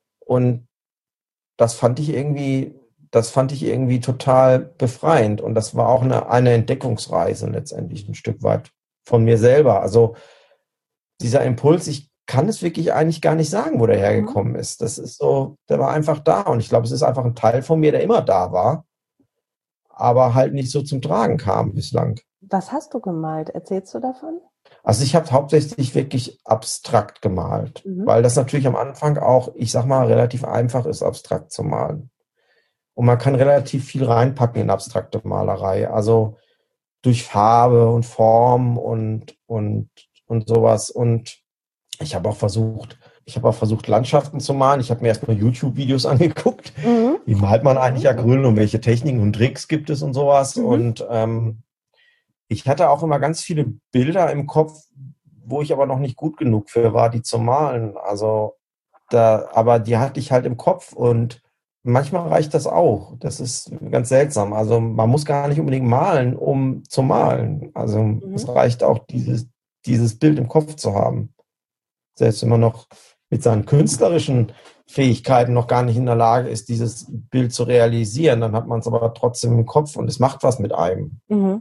das fand ich irgendwie total befreiend und das war auch eine Entdeckungsreise letztendlich ein Stück weit von mir selber. Also dieser Impuls, ich kann es wirklich eigentlich gar nicht sagen, wo der hergekommen ist. Das ist so, der war einfach da und ich glaube, es ist einfach ein Teil von mir, der immer da war, aber halt nicht so zum Tragen kam bislang.
Was hast du gemalt? Erzählst du davon?
Also ich habe hauptsächlich wirklich abstrakt gemalt, weil das natürlich am Anfang auch, ich sag mal, relativ einfach ist, abstrakt zu malen. Und man kann relativ viel reinpacken in abstrakte Malerei, also durch Farbe und Form und sowas. Und ich habe auch versucht, Landschaften zu malen. Ich habe mir erstmal YouTube-Videos angeguckt. Wie malt man eigentlich Acryl und welche Techniken und Tricks gibt es und sowas. Und ich hatte auch immer ganz viele Bilder im Kopf, wo ich aber noch nicht gut genug für war, die zu malen. Aber die hatte ich halt im Kopf und manchmal reicht das auch. Das ist ganz seltsam. Also man muss gar nicht unbedingt malen, um zu malen. Also es reicht auch, dieses Bild im Kopf zu haben. Selbst wenn man noch mit seinen künstlerischen Fähigkeiten noch gar nicht in der Lage ist, dieses Bild zu realisieren, dann hat man es aber trotzdem im Kopf und es macht was mit einem.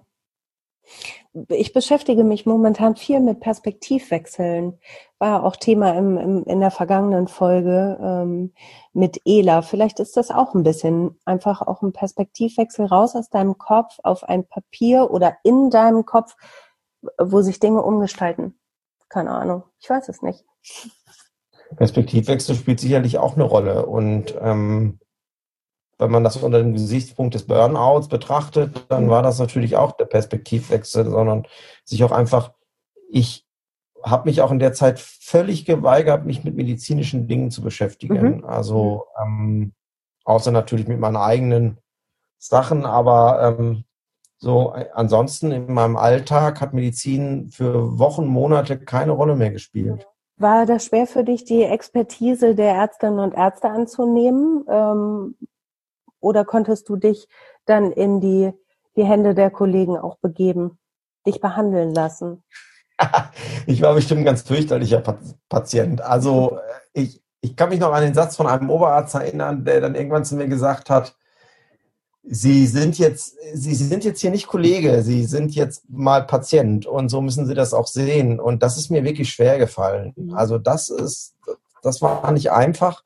Ich beschäftige mich momentan viel mit Perspektivwechseln. War auch Thema in der vergangenen Folge mit Ela. Vielleicht ist das auch ein bisschen einfach auch ein Perspektivwechsel raus aus deinem Kopf auf ein Papier oder in deinem Kopf, wo sich Dinge umgestalten. Keine Ahnung, ich weiß es nicht.
Perspektivwechsel spielt sicherlich auch eine Rolle und wenn man das unter dem Gesichtspunkt des Burnouts betrachtet, dann war das natürlich auch der Perspektivwechsel, sondern sich auch einfach, ich habe mich auch in der Zeit völlig geweigert, mich mit medizinischen Dingen zu beschäftigen. Also außer natürlich mit meinen eigenen Sachen, aber so ansonsten in meinem Alltag hat Medizin für Wochen, Monate keine Rolle mehr gespielt.
War das schwer für dich, die Expertise der Ärztinnen und Ärzte anzunehmen? Oder konntest du dich dann in die Hände der Kollegen auch begeben, dich behandeln lassen?
Ich war bestimmt ein ganz fürchterlicher Patient. Also ich kann mich noch an den Satz von einem Oberarzt erinnern, der dann irgendwann zu mir gesagt hat, Sie sind jetzt hier nicht Kollege, Sie sind jetzt mal Patient und so müssen Sie das auch sehen. Und das ist mir wirklich schwer gefallen. Also das war nicht einfach,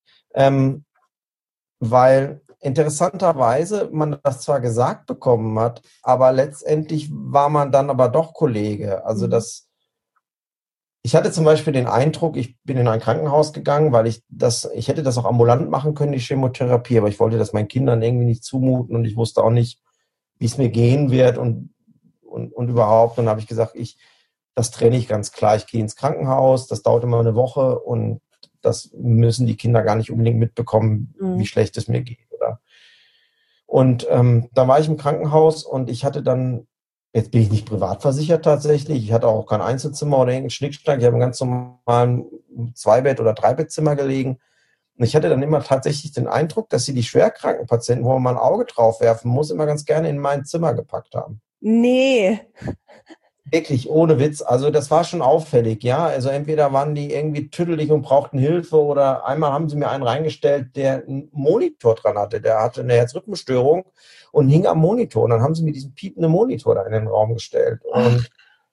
weil interessanterweise man das zwar gesagt bekommen hat, aber letztendlich war man dann aber doch Kollege. Also ich hatte zum Beispiel den Eindruck, ich bin in ein Krankenhaus gegangen, weil ich hätte das auch ambulant machen können, die Chemotherapie, aber ich wollte das meinen Kindern irgendwie nicht zumuten und ich wusste auch nicht, wie es mir gehen wird und überhaupt. Und dann habe ich gesagt, das trenne ich ganz klar. Ich gehe ins Krankenhaus, das dauert immer eine Woche und das müssen die Kinder gar nicht unbedingt mitbekommen, wie schlecht es mir geht. Und da war ich im Krankenhaus und ich hatte dann, jetzt bin ich nicht privat versichert tatsächlich, ich hatte auch kein Einzelzimmer oder irgendeinen Schnickschnack, ich habe im ganz normalen 2-Bett- oder 3-Bettzimmer gelegen. Und ich hatte dann immer tatsächlich den Eindruck, dass sie die schwerkranken Patienten, wo man mal ein Auge drauf werfen muss, immer ganz gerne in mein Zimmer gepackt haben.
Nee.
Wirklich, ohne Witz. Also das war schon auffällig, ja. Also entweder waren die irgendwie tüdelig und brauchten Hilfe oder einmal haben sie mir einen reingestellt, der einen Monitor dran hatte. Der hatte eine Herzrhythmusstörung und hing am Monitor. Und dann haben sie mir diesen piependen Monitor da in den Raum gestellt. Und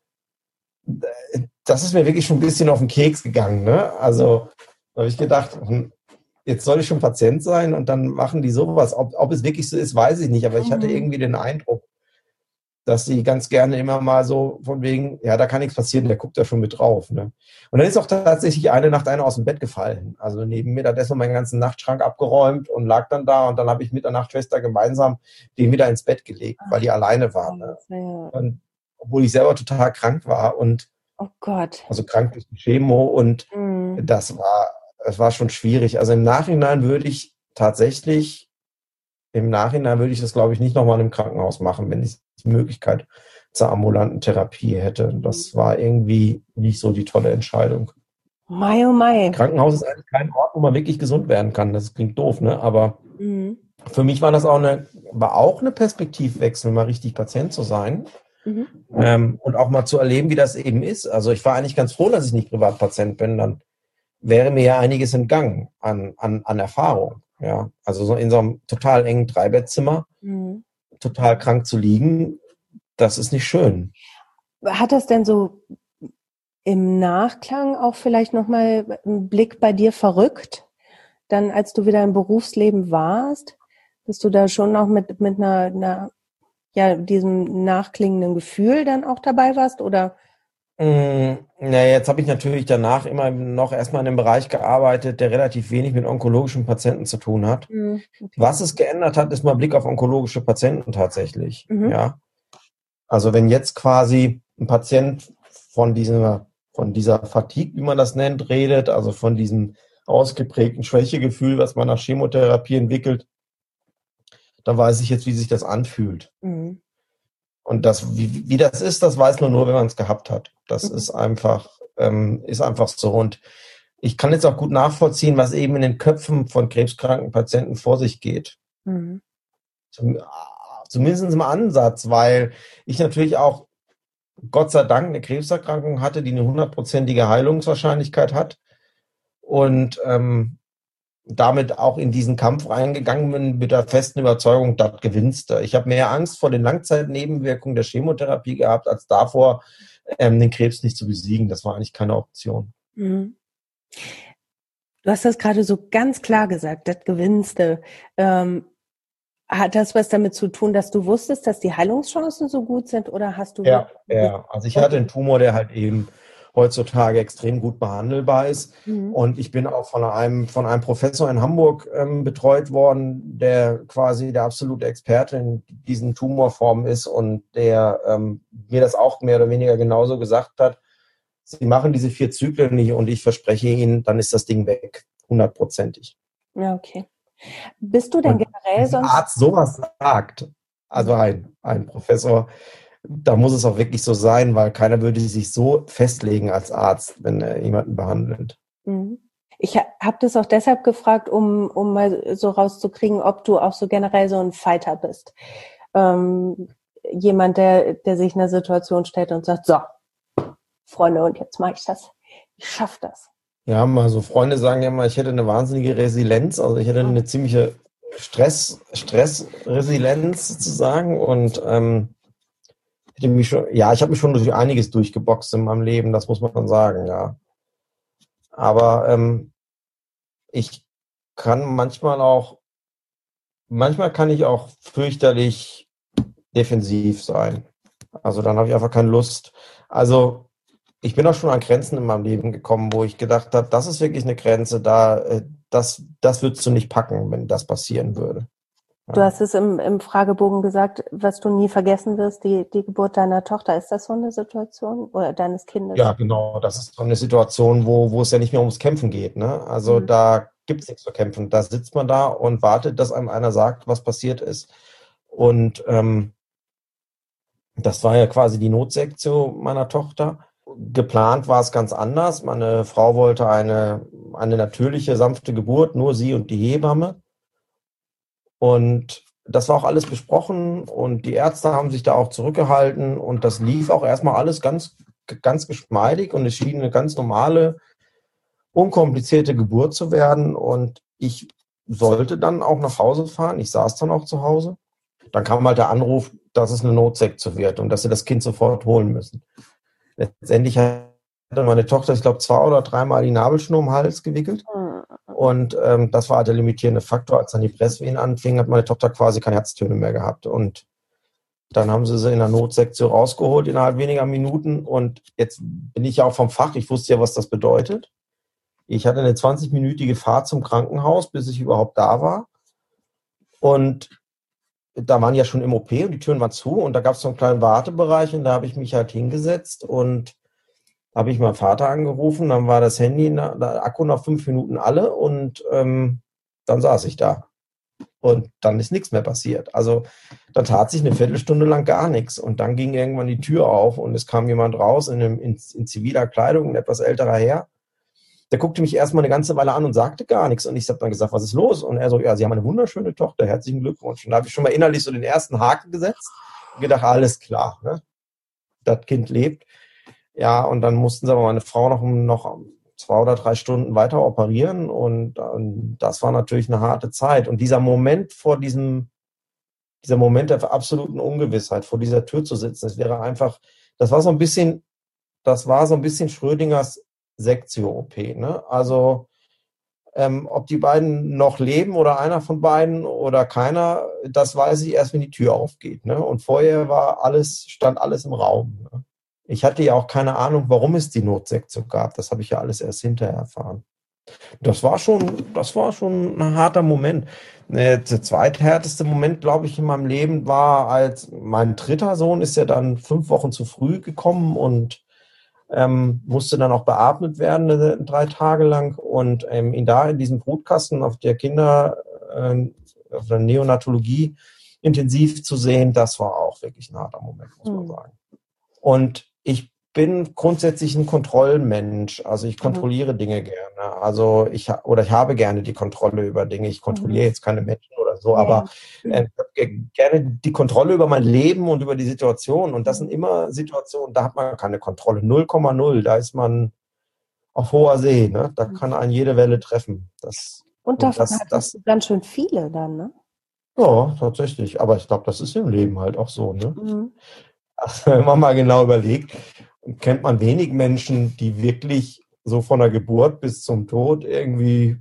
das ist mir wirklich schon ein bisschen auf den Keks gegangen, ne? Also da habe ich gedacht, jetzt soll ich schon Patient sein und dann machen die sowas. Ob es wirklich so ist, weiß ich nicht. Aber ich hatte irgendwie den Eindruck, dass sie ganz gerne immer mal so von wegen, ja, da kann nichts passieren, der guckt da schon mit drauf. Ne? Und dann ist auch tatsächlich eine Nacht einer aus dem Bett gefallen. Also neben mir, da hat erstmal meinen ganzen Nachtschrank abgeräumt und lag dann da und dann habe ich mit der Nachtschwester gemeinsam den wieder ins Bett gelegt, weil die alleine war. Ne? Und, obwohl ich selber total krank war und
oh Gott.
Also krank durch die Chemo und das war schon schwierig. Also im Nachhinein würde ich das, glaube ich, nicht nochmal im Krankenhaus machen, wenn ich die Möglichkeit zur ambulanten Therapie hätte. Das war irgendwie nicht so die tolle Entscheidung.
Mai, oh Mai.
Krankenhaus ist eigentlich kein Ort, wo man wirklich gesund werden kann. Das klingt doof, ne? Aber für mich war das auch eine Perspektivwechsel, mal richtig Patient zu sein. Und auch mal zu erleben, wie das eben ist. Also ich war eigentlich ganz froh, dass ich nicht Privatpatient bin. Dann wäre mir ja einiges entgangen an Erfahrung. Ja, also so in so einem total engen Dreibettzimmer, total krank zu liegen, das ist nicht schön.
Hat das denn so im Nachklang auch vielleicht nochmal einen Blick bei dir verrückt? Dann, als du wieder im Berufsleben warst, dass du da schon noch mit einer diesem nachklingenden Gefühl dann auch dabei warst, oder?
Jetzt habe ich natürlich danach immer noch erstmal in einem Bereich gearbeitet, der relativ wenig mit onkologischen Patienten zu tun hat.
Okay.
Was es geändert hat, ist mal Blick auf onkologische Patienten tatsächlich. Ja. Also wenn jetzt quasi ein Patient von dieser Fatigue, wie man das nennt, redet, also von diesem ausgeprägten Schwächegefühl, was man nach Chemotherapie entwickelt, dann weiß ich jetzt, wie sich das anfühlt. Und wie das ist, das weiß man nur, wenn man es gehabt hat. Das ist einfach so. Und ich kann jetzt auch gut nachvollziehen, was eben in den Köpfen von krebskranken Patienten vor sich geht. Zumindest im Ansatz, weil ich natürlich auch Gott sei Dank eine Krebserkrankung hatte, die eine 100%ige Heilungswahrscheinlichkeit hat. Und damit auch in diesen Kampf reingegangen bin mit der festen Überzeugung, das gewinnst du. Ich habe mehr Angst vor den Langzeitnebenwirkungen der Chemotherapie gehabt, als davor, den Krebs nicht zu besiegen. Das war eigentlich keine Option.
Du hast das gerade so ganz klar gesagt, das gewinnst du. Hat das was damit zu tun, dass du wusstest, dass die Heilungschancen so gut sind, oder hast du...
Ja. Also ich hatte einen Tumor, der halt eben heutzutage extrem gut behandelbar ist. Und ich bin auch von einem Professor in Hamburg betreut worden, der quasi der absolute Experte in diesen Tumorformen ist und der mir das auch mehr oder weniger genauso gesagt hat. Sie machen diese 4 Zyklen nicht und ich verspreche Ihnen, dann ist das Ding weg, 100%ig.
Ja, okay. Bist du denn generell
sonst... Wenn ein Arzt sowas sagt, also ein Professor, da muss es auch wirklich so sein, weil keiner würde sich so festlegen als Arzt, wenn er jemanden behandelt.
Ich habe das auch deshalb gefragt, um mal so rauszukriegen, ob du auch so generell so ein Fighter bist. Jemand, der sich in einer Situation stellt und sagt, so, Freunde, und jetzt mache ich das. Ich schaffe das.
Ja, also Freunde sagen ja immer, ich hätte eine wahnsinnige Resilienz, also ich hätte eine ziemliche Stressresilienz sozusagen und ich habe mich schon durch einiges durchgeboxt in meinem Leben, das muss man sagen, ja. Aber ich kann manchmal kann ich auch fürchterlich defensiv sein. Also dann habe ich einfach keine Lust. Also ich bin auch schon an Grenzen in meinem Leben gekommen, wo ich gedacht habe, das ist wirklich eine Grenze, das würdest du nicht packen, wenn das passieren würde.
Du hast es im Fragebogen gesagt, was du nie vergessen wirst, die Geburt deiner Tochter. Ist das so eine Situation oder deines Kindes?
Ja, genau. Das ist so eine Situation, wo es ja nicht mehr ums Kämpfen geht. Ne? Also da gibt es nichts zu kämpfen. Da sitzt man da und wartet, dass einem einer sagt, was passiert ist. Und das war ja quasi die Notsektion meiner Tochter. Geplant war es ganz anders. Meine Frau wollte eine natürliche, sanfte Geburt, nur sie und die Hebamme. Und das war auch alles besprochen und die Ärzte haben sich da auch zurückgehalten und das lief auch erstmal alles ganz, ganz geschmeidig und es schien eine ganz normale, unkomplizierte Geburt zu werden und ich sollte dann auch nach Hause fahren. Ich saß dann auch zu Hause. Dann kam halt der Anruf, dass es eine Notsektion wird und dass sie das Kind sofort holen müssen. Letztendlich hatte meine Tochter, ich glaube, 2 oder 3 Mal die Nabelschnur um den Hals gewickelt. Und das war der limitierende Faktor. Als dann die Presswehen anfingen, hat meine Tochter quasi keine Herztöne mehr gehabt. Und dann haben sie in der Notsektion rausgeholt innerhalb weniger Minuten. Und jetzt bin ich ja auch vom Fach. Ich wusste ja, was das bedeutet. Ich hatte eine 20-minütige Fahrt zum Krankenhaus, bis ich überhaupt da war. Und da waren ja schon im OP und die Türen waren zu. Und da gab es so einen kleinen Wartebereich. Und da habe ich mich halt hingesetzt und habe ich meinen Vater angerufen, dann war das Handy, der Akku nach 5 Minuten alle und dann saß ich da. Und dann ist nichts mehr passiert. Also da tat sich eine Viertelstunde lang gar nichts. Und dann ging irgendwann die Tür auf und es kam jemand raus in ziviler Kleidung, ein etwas älterer Herr. Der guckte mich erstmal eine ganze Weile an und sagte gar nichts. Und ich habe dann gesagt, was ist los? Und er so, ja, Sie haben eine wunderschöne Tochter, herzlichen Glückwunsch. Und da habe ich schon mal innerlich so den ersten Haken gesetzt und gedacht, alles klar, ne? Das Kind lebt. Ja, und dann mussten sie aber meine Frau noch 2 oder 3 Stunden weiter operieren. Und das war natürlich eine harte Zeit. Und dieser Moment dieser Moment der absoluten Ungewissheit, vor dieser Tür zu sitzen, das war so ein bisschen Schrödingers Sektio-OP, ne? Also, ob die beiden noch leben oder einer von beiden oder keiner, das weiß ich erst, wenn die Tür aufgeht, ne? Und vorher stand alles im Raum, ne? Ich hatte ja auch keine Ahnung, warum es die Notsektio gab. Das habe ich ja alles erst hinterher erfahren. Das war schon ein harter Moment. Der zweithärteste Moment, glaube ich, in meinem Leben war, als mein dritter Sohn ist ja dann 5 Wochen zu früh gekommen und musste dann auch beatmet werden 3 Tage lang und ihn da in diesem Brutkasten auf der auf der Neonatologie intensiv zu sehen, das war auch wirklich ein harter Moment, muss man sagen. Und ich bin grundsätzlich ein Kontrollmensch, also ich kontrolliere Dinge gerne, also ich habe gerne die Kontrolle über Dinge, ich kontrolliere jetzt keine Menschen oder so, aber ich habe gerne die Kontrolle über mein Leben und über die Situation und das sind immer Situationen, da hat man keine Kontrolle, 0,0, da ist man auf hoher See, ne? Da kann einen jede Welle treffen.
Und davon hattest du ganz schön viele dann, ne?
Ja, tatsächlich, aber ich glaube, das ist im Leben halt auch so, ne? Also, wenn man mal genau überlegt, kennt man wenig Menschen, die wirklich so von der Geburt bis zum Tod irgendwie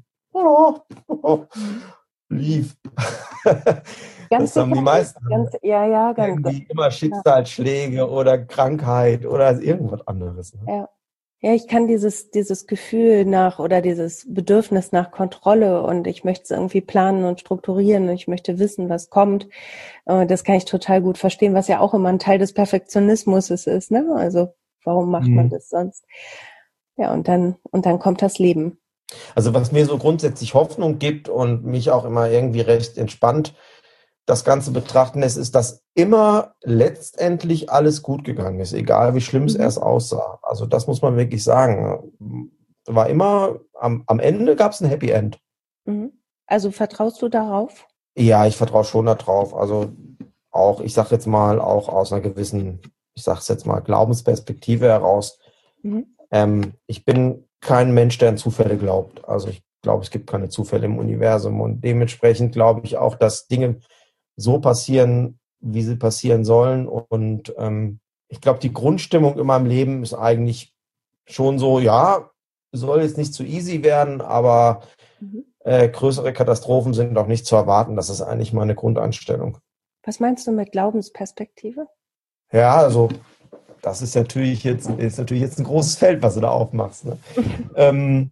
lief.
Ganz
das haben die meisten.
irgendwie
immer Schicksalsschläge oder Krankheit oder irgendwas anderes. Ne?
Ja, ich kann dieses Gefühl oder dieses Bedürfnis nach Kontrolle und ich möchte es irgendwie planen und strukturieren und ich möchte wissen, was kommt. Das kann ich total gut verstehen, was ja auch immer ein Teil des Perfektionismus ist, ne? Also, warum macht man das sonst? Ja, und dann kommt das Leben.
Also, was mir so grundsätzlich Hoffnung gibt und mich auch immer irgendwie recht entspannt das Ganze betrachten lässt, ist, dass immer letztendlich alles gut gegangen ist, egal wie schlimm es erst aussah. Also das muss man wirklich sagen. War immer, am Ende gab es ein Happy End.
Also vertraust du darauf?
Ja, ich vertraue schon darauf. Also auch, ich sage jetzt mal, auch aus einer gewissen, ich sage es jetzt mal, Glaubensperspektive heraus. Ich bin kein Mensch, der an Zufälle glaubt. Also ich glaube, es gibt keine Zufälle im Universum und dementsprechend glaube ich auch, dass Dinge so passieren, wie sie passieren sollen. Und ich glaube, die Grundstimmung in meinem Leben ist eigentlich schon so, ja, soll jetzt nicht zu easy werden, aber größere Katastrophen sind auch nicht zu erwarten. Das ist eigentlich meine Grundeinstellung.
Was meinst du mit Glaubensperspektive?
Ja, also das ist natürlich jetzt ein großes Feld, was du da aufmachst. Ne?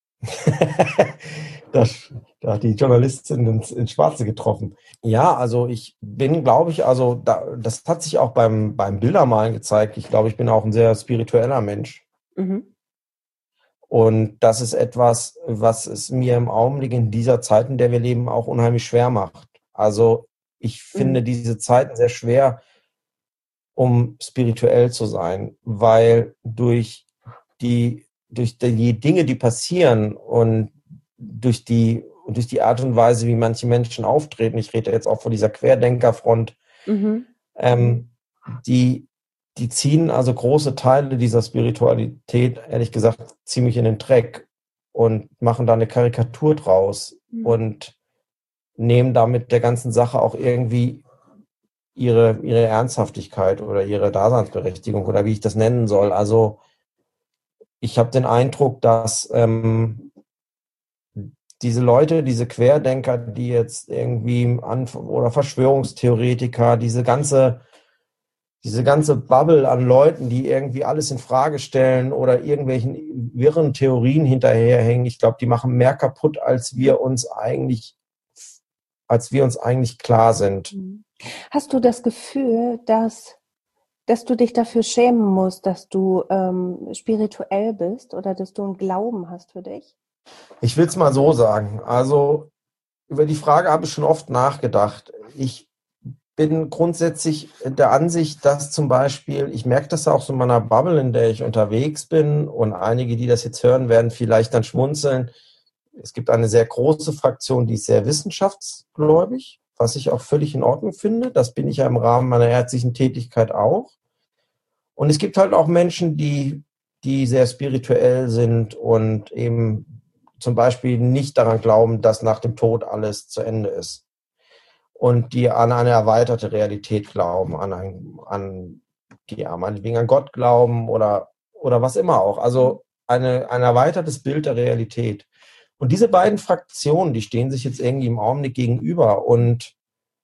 Da hat die Journalistin ins Schwarze getroffen. Ja, also ich bin, glaube ich, das hat sich auch beim Bildermalen gezeigt. Ich glaube, ich bin auch ein sehr spiritueller Mensch. Und das ist etwas, was es mir im Augenblick in dieser Zeit, in der wir leben, auch unheimlich schwer macht. Also ich finde diese Zeiten sehr schwer, um spirituell zu sein, weil durch die Dinge, die passieren und durch die Art und Weise, wie manche Menschen auftreten, ich rede jetzt auch von dieser Querdenkerfront, die ziehen also große Teile dieser Spiritualität, ehrlich gesagt, ziemlich in den Dreck und machen da eine Karikatur draus und nehmen damit der ganzen Sache auch irgendwie ihre Ernsthaftigkeit oder ihre Daseinsberechtigung oder wie ich das nennen soll. Also ich habe den Eindruck, dass diese Leute, diese Querdenker, die jetzt irgendwie oder Verschwörungstheoretiker, diese ganze Bubble an Leuten, die irgendwie alles in Frage stellen oder irgendwelchen wirren Theorien hinterherhängen, ich glaube, die machen mehr kaputt, als wir uns eigentlich klar sind.
Hast du das Gefühl, dass du dich dafür schämen musst, dass du spirituell bist oder dass du einen Glauben hast für dich?
Ich will es mal so sagen. Also über die Frage habe ich schon oft nachgedacht. Ich bin grundsätzlich der Ansicht, dass zum Beispiel, ich merke das auch so in meiner Bubble, in der ich unterwegs bin, und einige, die das jetzt hören, werden vielleicht dann schmunzeln. Es gibt eine sehr große Fraktion, die ist sehr wissenschaftsgläubig, was ich auch völlig in Ordnung finde. Das bin ich ja im Rahmen meiner ärztlichen Tätigkeit auch. Und es gibt halt auch Menschen, die sehr spirituell sind und eben zum Beispiel nicht daran glauben, dass nach dem Tod alles zu Ende ist. Und die an eine erweiterte Realität glauben, die meinetwegen an Gott glauben oder was immer auch. Also ein erweitertes Bild der Realität. Und diese beiden Fraktionen, die stehen sich jetzt irgendwie im Augenblick gegenüber. Und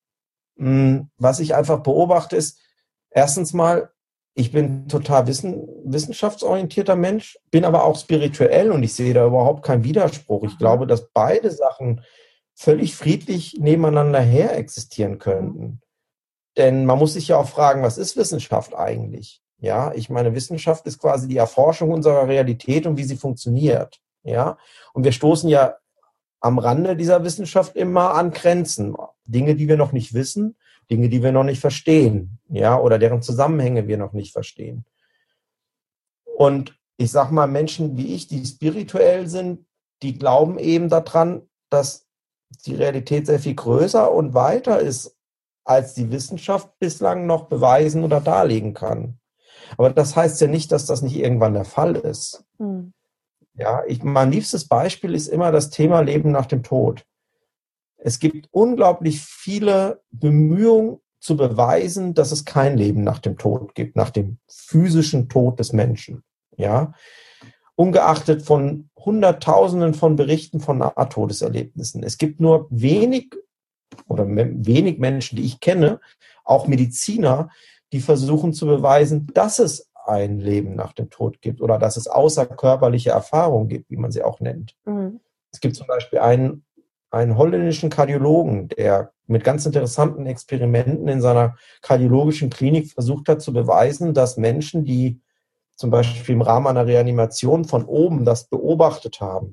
was ich einfach beobachte ist, erstens mal, ich bin total wissenschaftsorientierter Mensch, bin aber auch spirituell und ich sehe da überhaupt keinen Widerspruch. Ich glaube, dass beide Sachen völlig friedlich nebeneinander her existieren könnten. Denn man muss sich ja auch fragen, was ist Wissenschaft eigentlich? Ja, ich meine, Wissenschaft ist quasi die Erforschung unserer Realität und wie sie funktioniert. Ja, und wir stoßen ja am Rande dieser Wissenschaft immer an Grenzen. Dinge, die wir noch nicht wissen, Dinge, die wir noch nicht verstehen, ja, oder deren Zusammenhänge wir noch nicht verstehen. Und ich sag mal, Menschen wie ich, die spirituell sind, die glauben eben daran, dass die Realität sehr viel größer und weiter ist, als die Wissenschaft bislang noch beweisen oder darlegen kann. Aber das heißt ja nicht, dass das nicht irgendwann der Fall ist. Ja, mein liebstes Beispiel ist immer das Thema Leben nach dem Tod. Es gibt unglaublich viele Bemühungen zu beweisen, dass es kein Leben nach dem Tod gibt, nach dem physischen Tod des Menschen. Ja, ungeachtet von Hunderttausenden von Berichten von Nahtodeserlebnissen. Es gibt nur wenig Menschen, die ich kenne, auch Mediziner, die versuchen zu beweisen, dass es ein Leben nach dem Tod gibt oder dass es außerkörperliche Erfahrungen gibt, wie man sie auch nennt. Es gibt zum Beispiel einen holländischen Kardiologen, der mit ganz interessanten Experimenten in seiner kardiologischen Klinik versucht hat zu beweisen, dass Menschen, die zum Beispiel im Rahmen einer Reanimation von oben das beobachtet haben,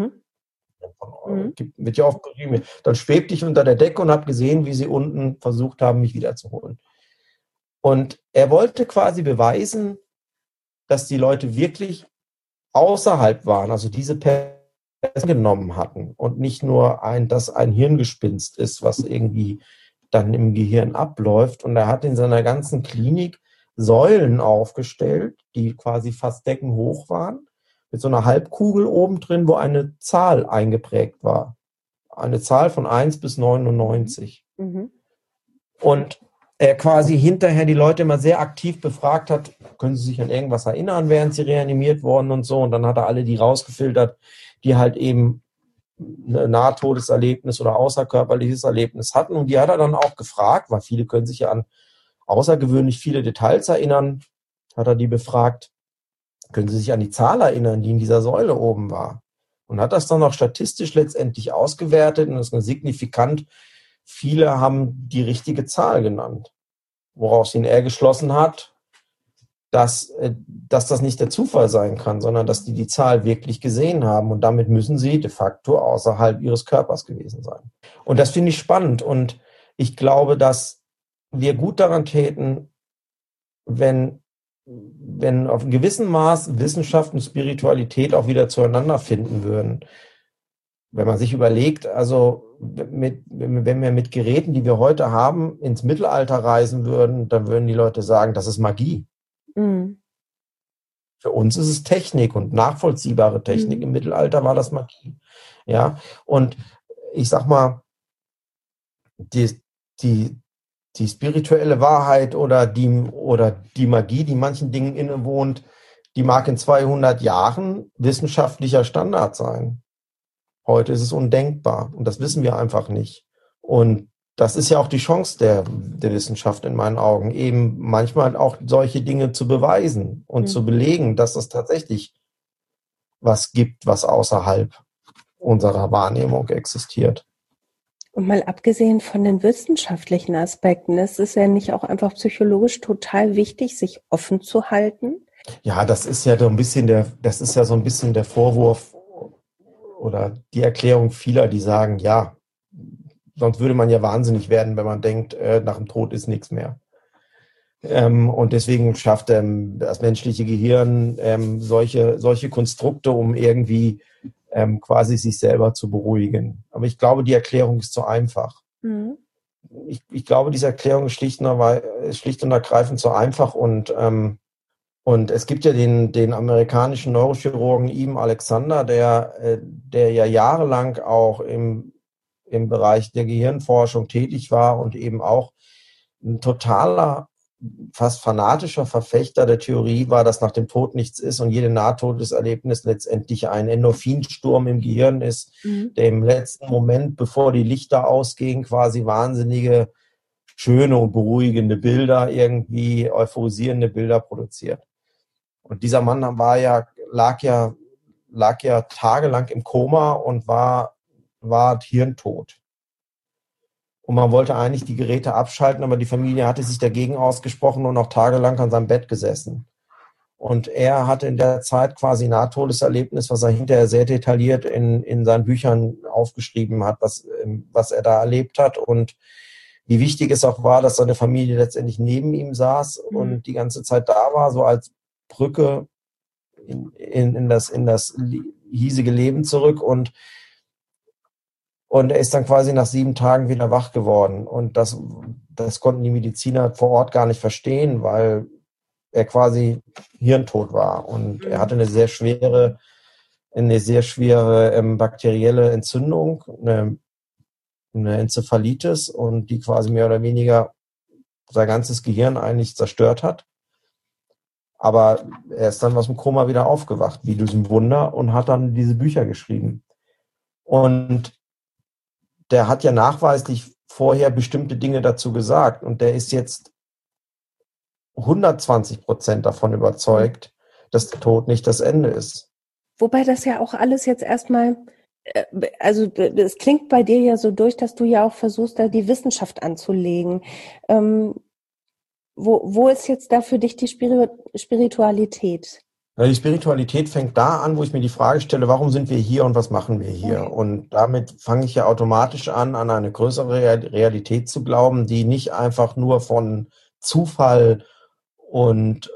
wird ja oft beschrieben, dann schwebte ich unter der Decke und habe gesehen, wie sie unten versucht haben, mich wiederzuholen. Und er wollte quasi beweisen, dass die Leute wirklich außerhalb waren, also diese Person genommen hatten und nicht nur dass ein Hirngespinst ist, was irgendwie dann im Gehirn abläuft. Und er hat in seiner ganzen Klinik Säulen aufgestellt, die quasi fast deckenhoch waren, mit so einer Halbkugel oben drin, wo eine Zahl eingeprägt war. Eine Zahl von 1 bis 99. Und er quasi hinterher die Leute immer sehr aktiv befragt hat, können sie sich an irgendwas erinnern, während sie reanimiert wurden und so. Und dann hat er alle die rausgefiltert, die halt eben ein Nahtodeserlebnis oder außerkörperliches Erlebnis hatten. Und die hat er dann auch gefragt, weil viele können sich ja an außergewöhnlich viele Details erinnern, hat er die befragt, können sie sich an die Zahl erinnern, die in dieser Säule oben war. Und hat das dann auch statistisch letztendlich ausgewertet und das ist signifikant. Viele haben die richtige Zahl genannt, woraus er geschlossen hat, dass das nicht der Zufall sein kann, sondern dass die Zahl wirklich gesehen haben und damit müssen sie de facto außerhalb ihres Körpers gewesen sein. Und das finde ich spannend und ich glaube, dass wir gut daran täten, wenn auf einem gewissen Maß Wissenschaft und Spiritualität auch wieder zueinander finden würden. Wenn man sich überlegt, also wenn wir mit Geräten, die wir heute haben, ins Mittelalter reisen würden, dann würden die Leute sagen, das ist Magie. Für uns ist es Technik und nachvollziehbare Technik. Im Mittelalter war das Magie. Ja, und ich sag mal, die spirituelle Wahrheit oder die Magie, die manchen Dingen innewohnt, die mag in 200 Jahren wissenschaftlicher Standard sein. Heute ist es undenkbar und das wissen wir einfach nicht. Und das ist ja auch die Chance der Wissenschaft in meinen Augen, eben manchmal auch solche Dinge zu beweisen und zu belegen, dass es tatsächlich was gibt, was außerhalb unserer Wahrnehmung existiert.
Und mal abgesehen von den wissenschaftlichen Aspekten, es ist ja nicht auch einfach psychologisch total wichtig, sich offen zu halten?
Ja, das ist ja so ein bisschen der Vorwurf oder die Erklärung vieler, die sagen, ja, sonst würde man ja wahnsinnig werden, wenn man denkt, nach dem Tod ist nichts mehr. Und deswegen schafft das menschliche Gehirn solche Konstrukte, um irgendwie quasi sich selber zu beruhigen. Aber ich glaube, die Erklärung ist zu einfach. Mhm. Ich glaube, diese Erklärung ist schlicht und ergreifend zu einfach. Und es gibt ja den amerikanischen Neurochirurgen Ibn Alexander, der ja jahrelang auch im Bereich der Gehirnforschung tätig war und eben auch ein totaler, fast fanatischer Verfechter der Theorie war, dass nach dem Tod nichts ist und jede Nahtodeserlebnis letztendlich ein Endorphinsturm im Gehirn ist, der im letzten Moment, bevor die Lichter ausgehen, quasi wahnsinnige, schöne und beruhigende Bilder, irgendwie euphorisierende Bilder produziert. Und dieser Mann lag ja tagelang im Koma und war hirntot. Und man wollte eigentlich die Geräte abschalten, aber die Familie hatte sich dagegen ausgesprochen und noch tagelang an seinem Bett gesessen. Und er hatte in der Zeit quasi ein Nahtodeserlebnis, was er hinterher sehr detailliert in seinen Büchern aufgeschrieben hat, was er da erlebt hat und wie wichtig es auch war, dass seine Familie letztendlich neben ihm saß und die ganze Zeit da war, so als Brücke in das hiesige Leben zurück und er ist dann quasi nach 7 Tagen wieder wach geworden. Und das konnten die Mediziner vor Ort gar nicht verstehen, weil er quasi hirntot war. Und er hatte eine sehr schwere bakterielle Entzündung, eine Enzephalitis, und die quasi mehr oder weniger sein ganzes Gehirn eigentlich zerstört hat. Aber er ist dann aus dem Koma wieder aufgewacht, wie durch ein Wunder, und hat dann diese Bücher geschrieben. Und der hat ja nachweislich vorher bestimmte Dinge dazu gesagt und der ist jetzt 120% davon überzeugt, dass der Tod nicht das Ende ist.
Wobei das ja auch alles jetzt erstmal, also es klingt bei dir ja so durch, dass du ja auch versuchst, da die Wissenschaft anzulegen. Wo ist jetzt da für dich die Spiritualität?
Die Spiritualität fängt da an, wo ich mir die Frage stelle, warum sind wir hier und was machen wir hier? Okay. Und damit fange ich ja automatisch an eine größere Realität zu glauben, die nicht einfach nur von Zufall und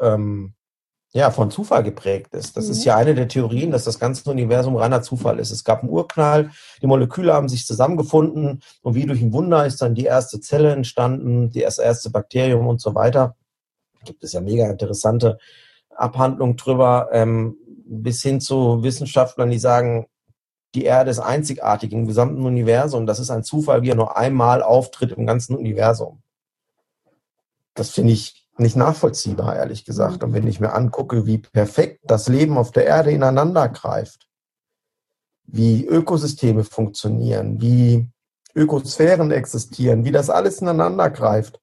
von Zufall geprägt ist. Das ist ja eine der Theorien, dass das ganze Universum reiner Zufall ist. Es gab einen Urknall, die Moleküle haben sich zusammengefunden und wie durch ein Wunder ist dann die erste Zelle entstanden, das erste Bakterium und so weiter. Da gibt es ja mega interessante Abhandlung drüber, bis hin zu Wissenschaftlern, die sagen, die Erde ist einzigartig im gesamten Universum. Das ist ein Zufall, wie er nur einmal auftritt im ganzen Universum. Das finde ich nicht nachvollziehbar, ehrlich gesagt. Und wenn ich mir angucke, wie perfekt das Leben auf der Erde ineinander greift, wie Ökosysteme funktionieren, wie Ökosphären existieren, wie das alles ineinander greift,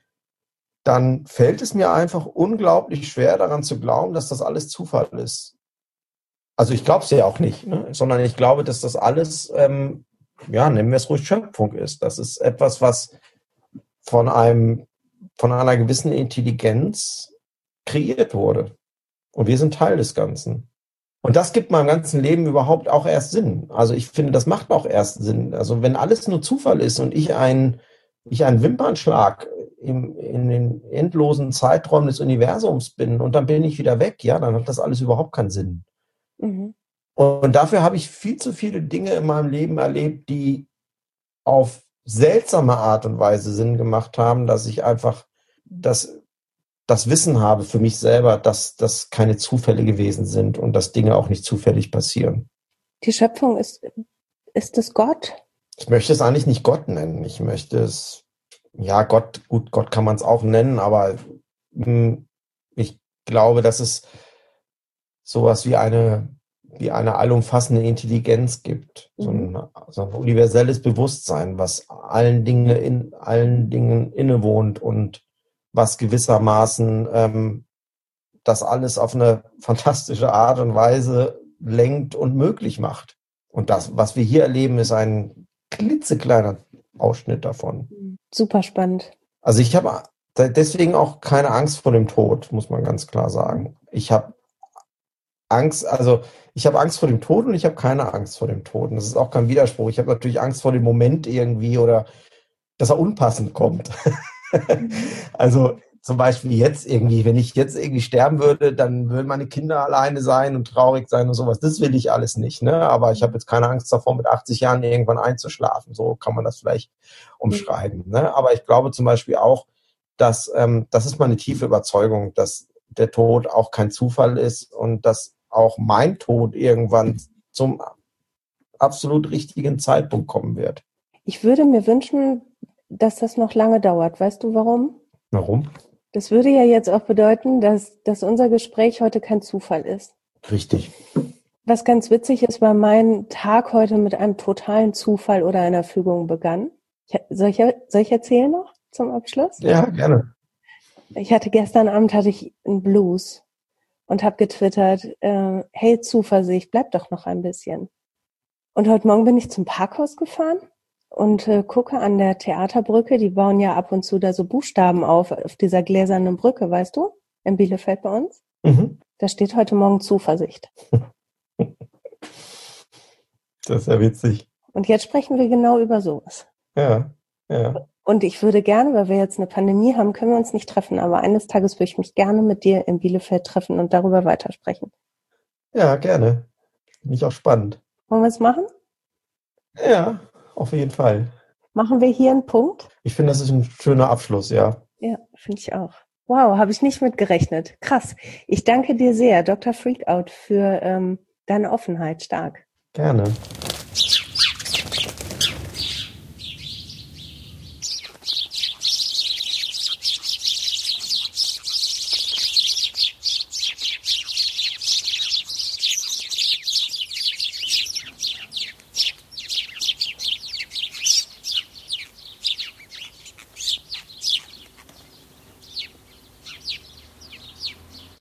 dann fällt es mir einfach unglaublich schwer, daran zu glauben, dass das alles Zufall ist. Also ich glaube es ja auch nicht, ne? Sondern ich glaube, dass das alles, nennen wir es ruhig Schöpfung ist. Das ist etwas, was von einer gewissen Intelligenz kreiert wurde. Und wir sind Teil des Ganzen. Und das gibt meinem ganzen Leben überhaupt auch erst Sinn. Also ich finde, das macht auch erst Sinn. Also wenn alles nur Zufall ist und ich einen Wimpernschlag in den endlosen Zeiträumen des Universums bin und dann bin ich wieder weg, ja, dann hat das alles überhaupt keinen Sinn. Mhm. Und dafür habe ich viel zu viele Dinge in meinem Leben erlebt, die auf seltsame Art und Weise Sinn gemacht haben, dass ich einfach das Wissen habe für mich selber, dass das keine Zufälle gewesen sind und dass Dinge auch nicht zufällig passieren.
Die Schöpfung ist es Gott?
Ich möchte es eigentlich nicht Gott nennen. Ich möchte es, Gott kann man es auch nennen, aber ich glaube, dass es sowas wie eine allumfassende Intelligenz gibt. So ein universelles Bewusstsein, was allen Dingen innewohnt und was gewissermaßen das alles auf eine fantastische Art und Weise lenkt und möglich macht. Und das, was wir hier erleben, ist ein klitzekleiner Ausschnitt davon.
Super spannend.
Also ich habe deswegen auch keine Angst vor dem Tod, muss man ganz klar sagen. Ich habe Angst, also ich habe Angst vor dem Tod und ich habe keine Angst vor dem Tod. Und das ist auch kein Widerspruch. Ich habe natürlich Angst vor dem Moment irgendwie oder dass er unpassend kommt.
Mhm.
Also zum Beispiel jetzt irgendwie, wenn ich jetzt irgendwie sterben würde, dann würden meine Kinder alleine sein und traurig sein und sowas. Das will ich alles nicht, ne? Aber ich habe jetzt keine Angst davor, mit 80 Jahren irgendwann einzuschlafen. So kann man das vielleicht umschreiben, ne? Aber ich glaube zum Beispiel auch, dass das ist meine tiefe Überzeugung, dass der Tod auch kein Zufall ist und dass auch mein Tod irgendwann zum absolut richtigen Zeitpunkt kommen wird.
Ich würde mir wünschen, dass das noch lange dauert. Weißt du warum?
Warum?
Das würde ja jetzt auch bedeuten, dass unser Gespräch heute kein Zufall ist.
Richtig.
Was ganz witzig ist, weil mein Tag heute mit einem totalen Zufall oder einer Fügung begann. Soll ich erzählen noch zum Abschluss?
Ja, gerne.
Gestern Abend hatte ich einen Blues und habe getwittert, hey Zuversicht, bleib doch noch ein bisschen. Und heute Morgen bin ich zum Parkhaus gefahren und gucke an der Theaterbrücke, die bauen ja ab und zu da so Buchstaben auf dieser gläsernen Brücke, weißt du, in Bielefeld bei uns.
Mhm.
Da steht heute Morgen Zuversicht.
Das ist ja witzig.
Und jetzt sprechen wir genau über sowas.
Ja, ja.
Und ich würde gerne, weil wir jetzt eine Pandemie haben, können wir uns nicht treffen, aber eines Tages würde ich mich gerne mit dir in Bielefeld treffen und darüber weitersprechen.
Ja, gerne. Finde ich auch spannend.
Wollen wir es machen?
Ja, auf jeden Fall.
Machen wir hier einen Punkt?
Ich finde, das ist ein schöner Abschluss, ja.
Ja, finde ich auch. Wow, habe ich nicht mit gerechnet. Krass. Ich danke dir sehr, Dr. Freakout, für deine Offenheit. Stark.
Gerne.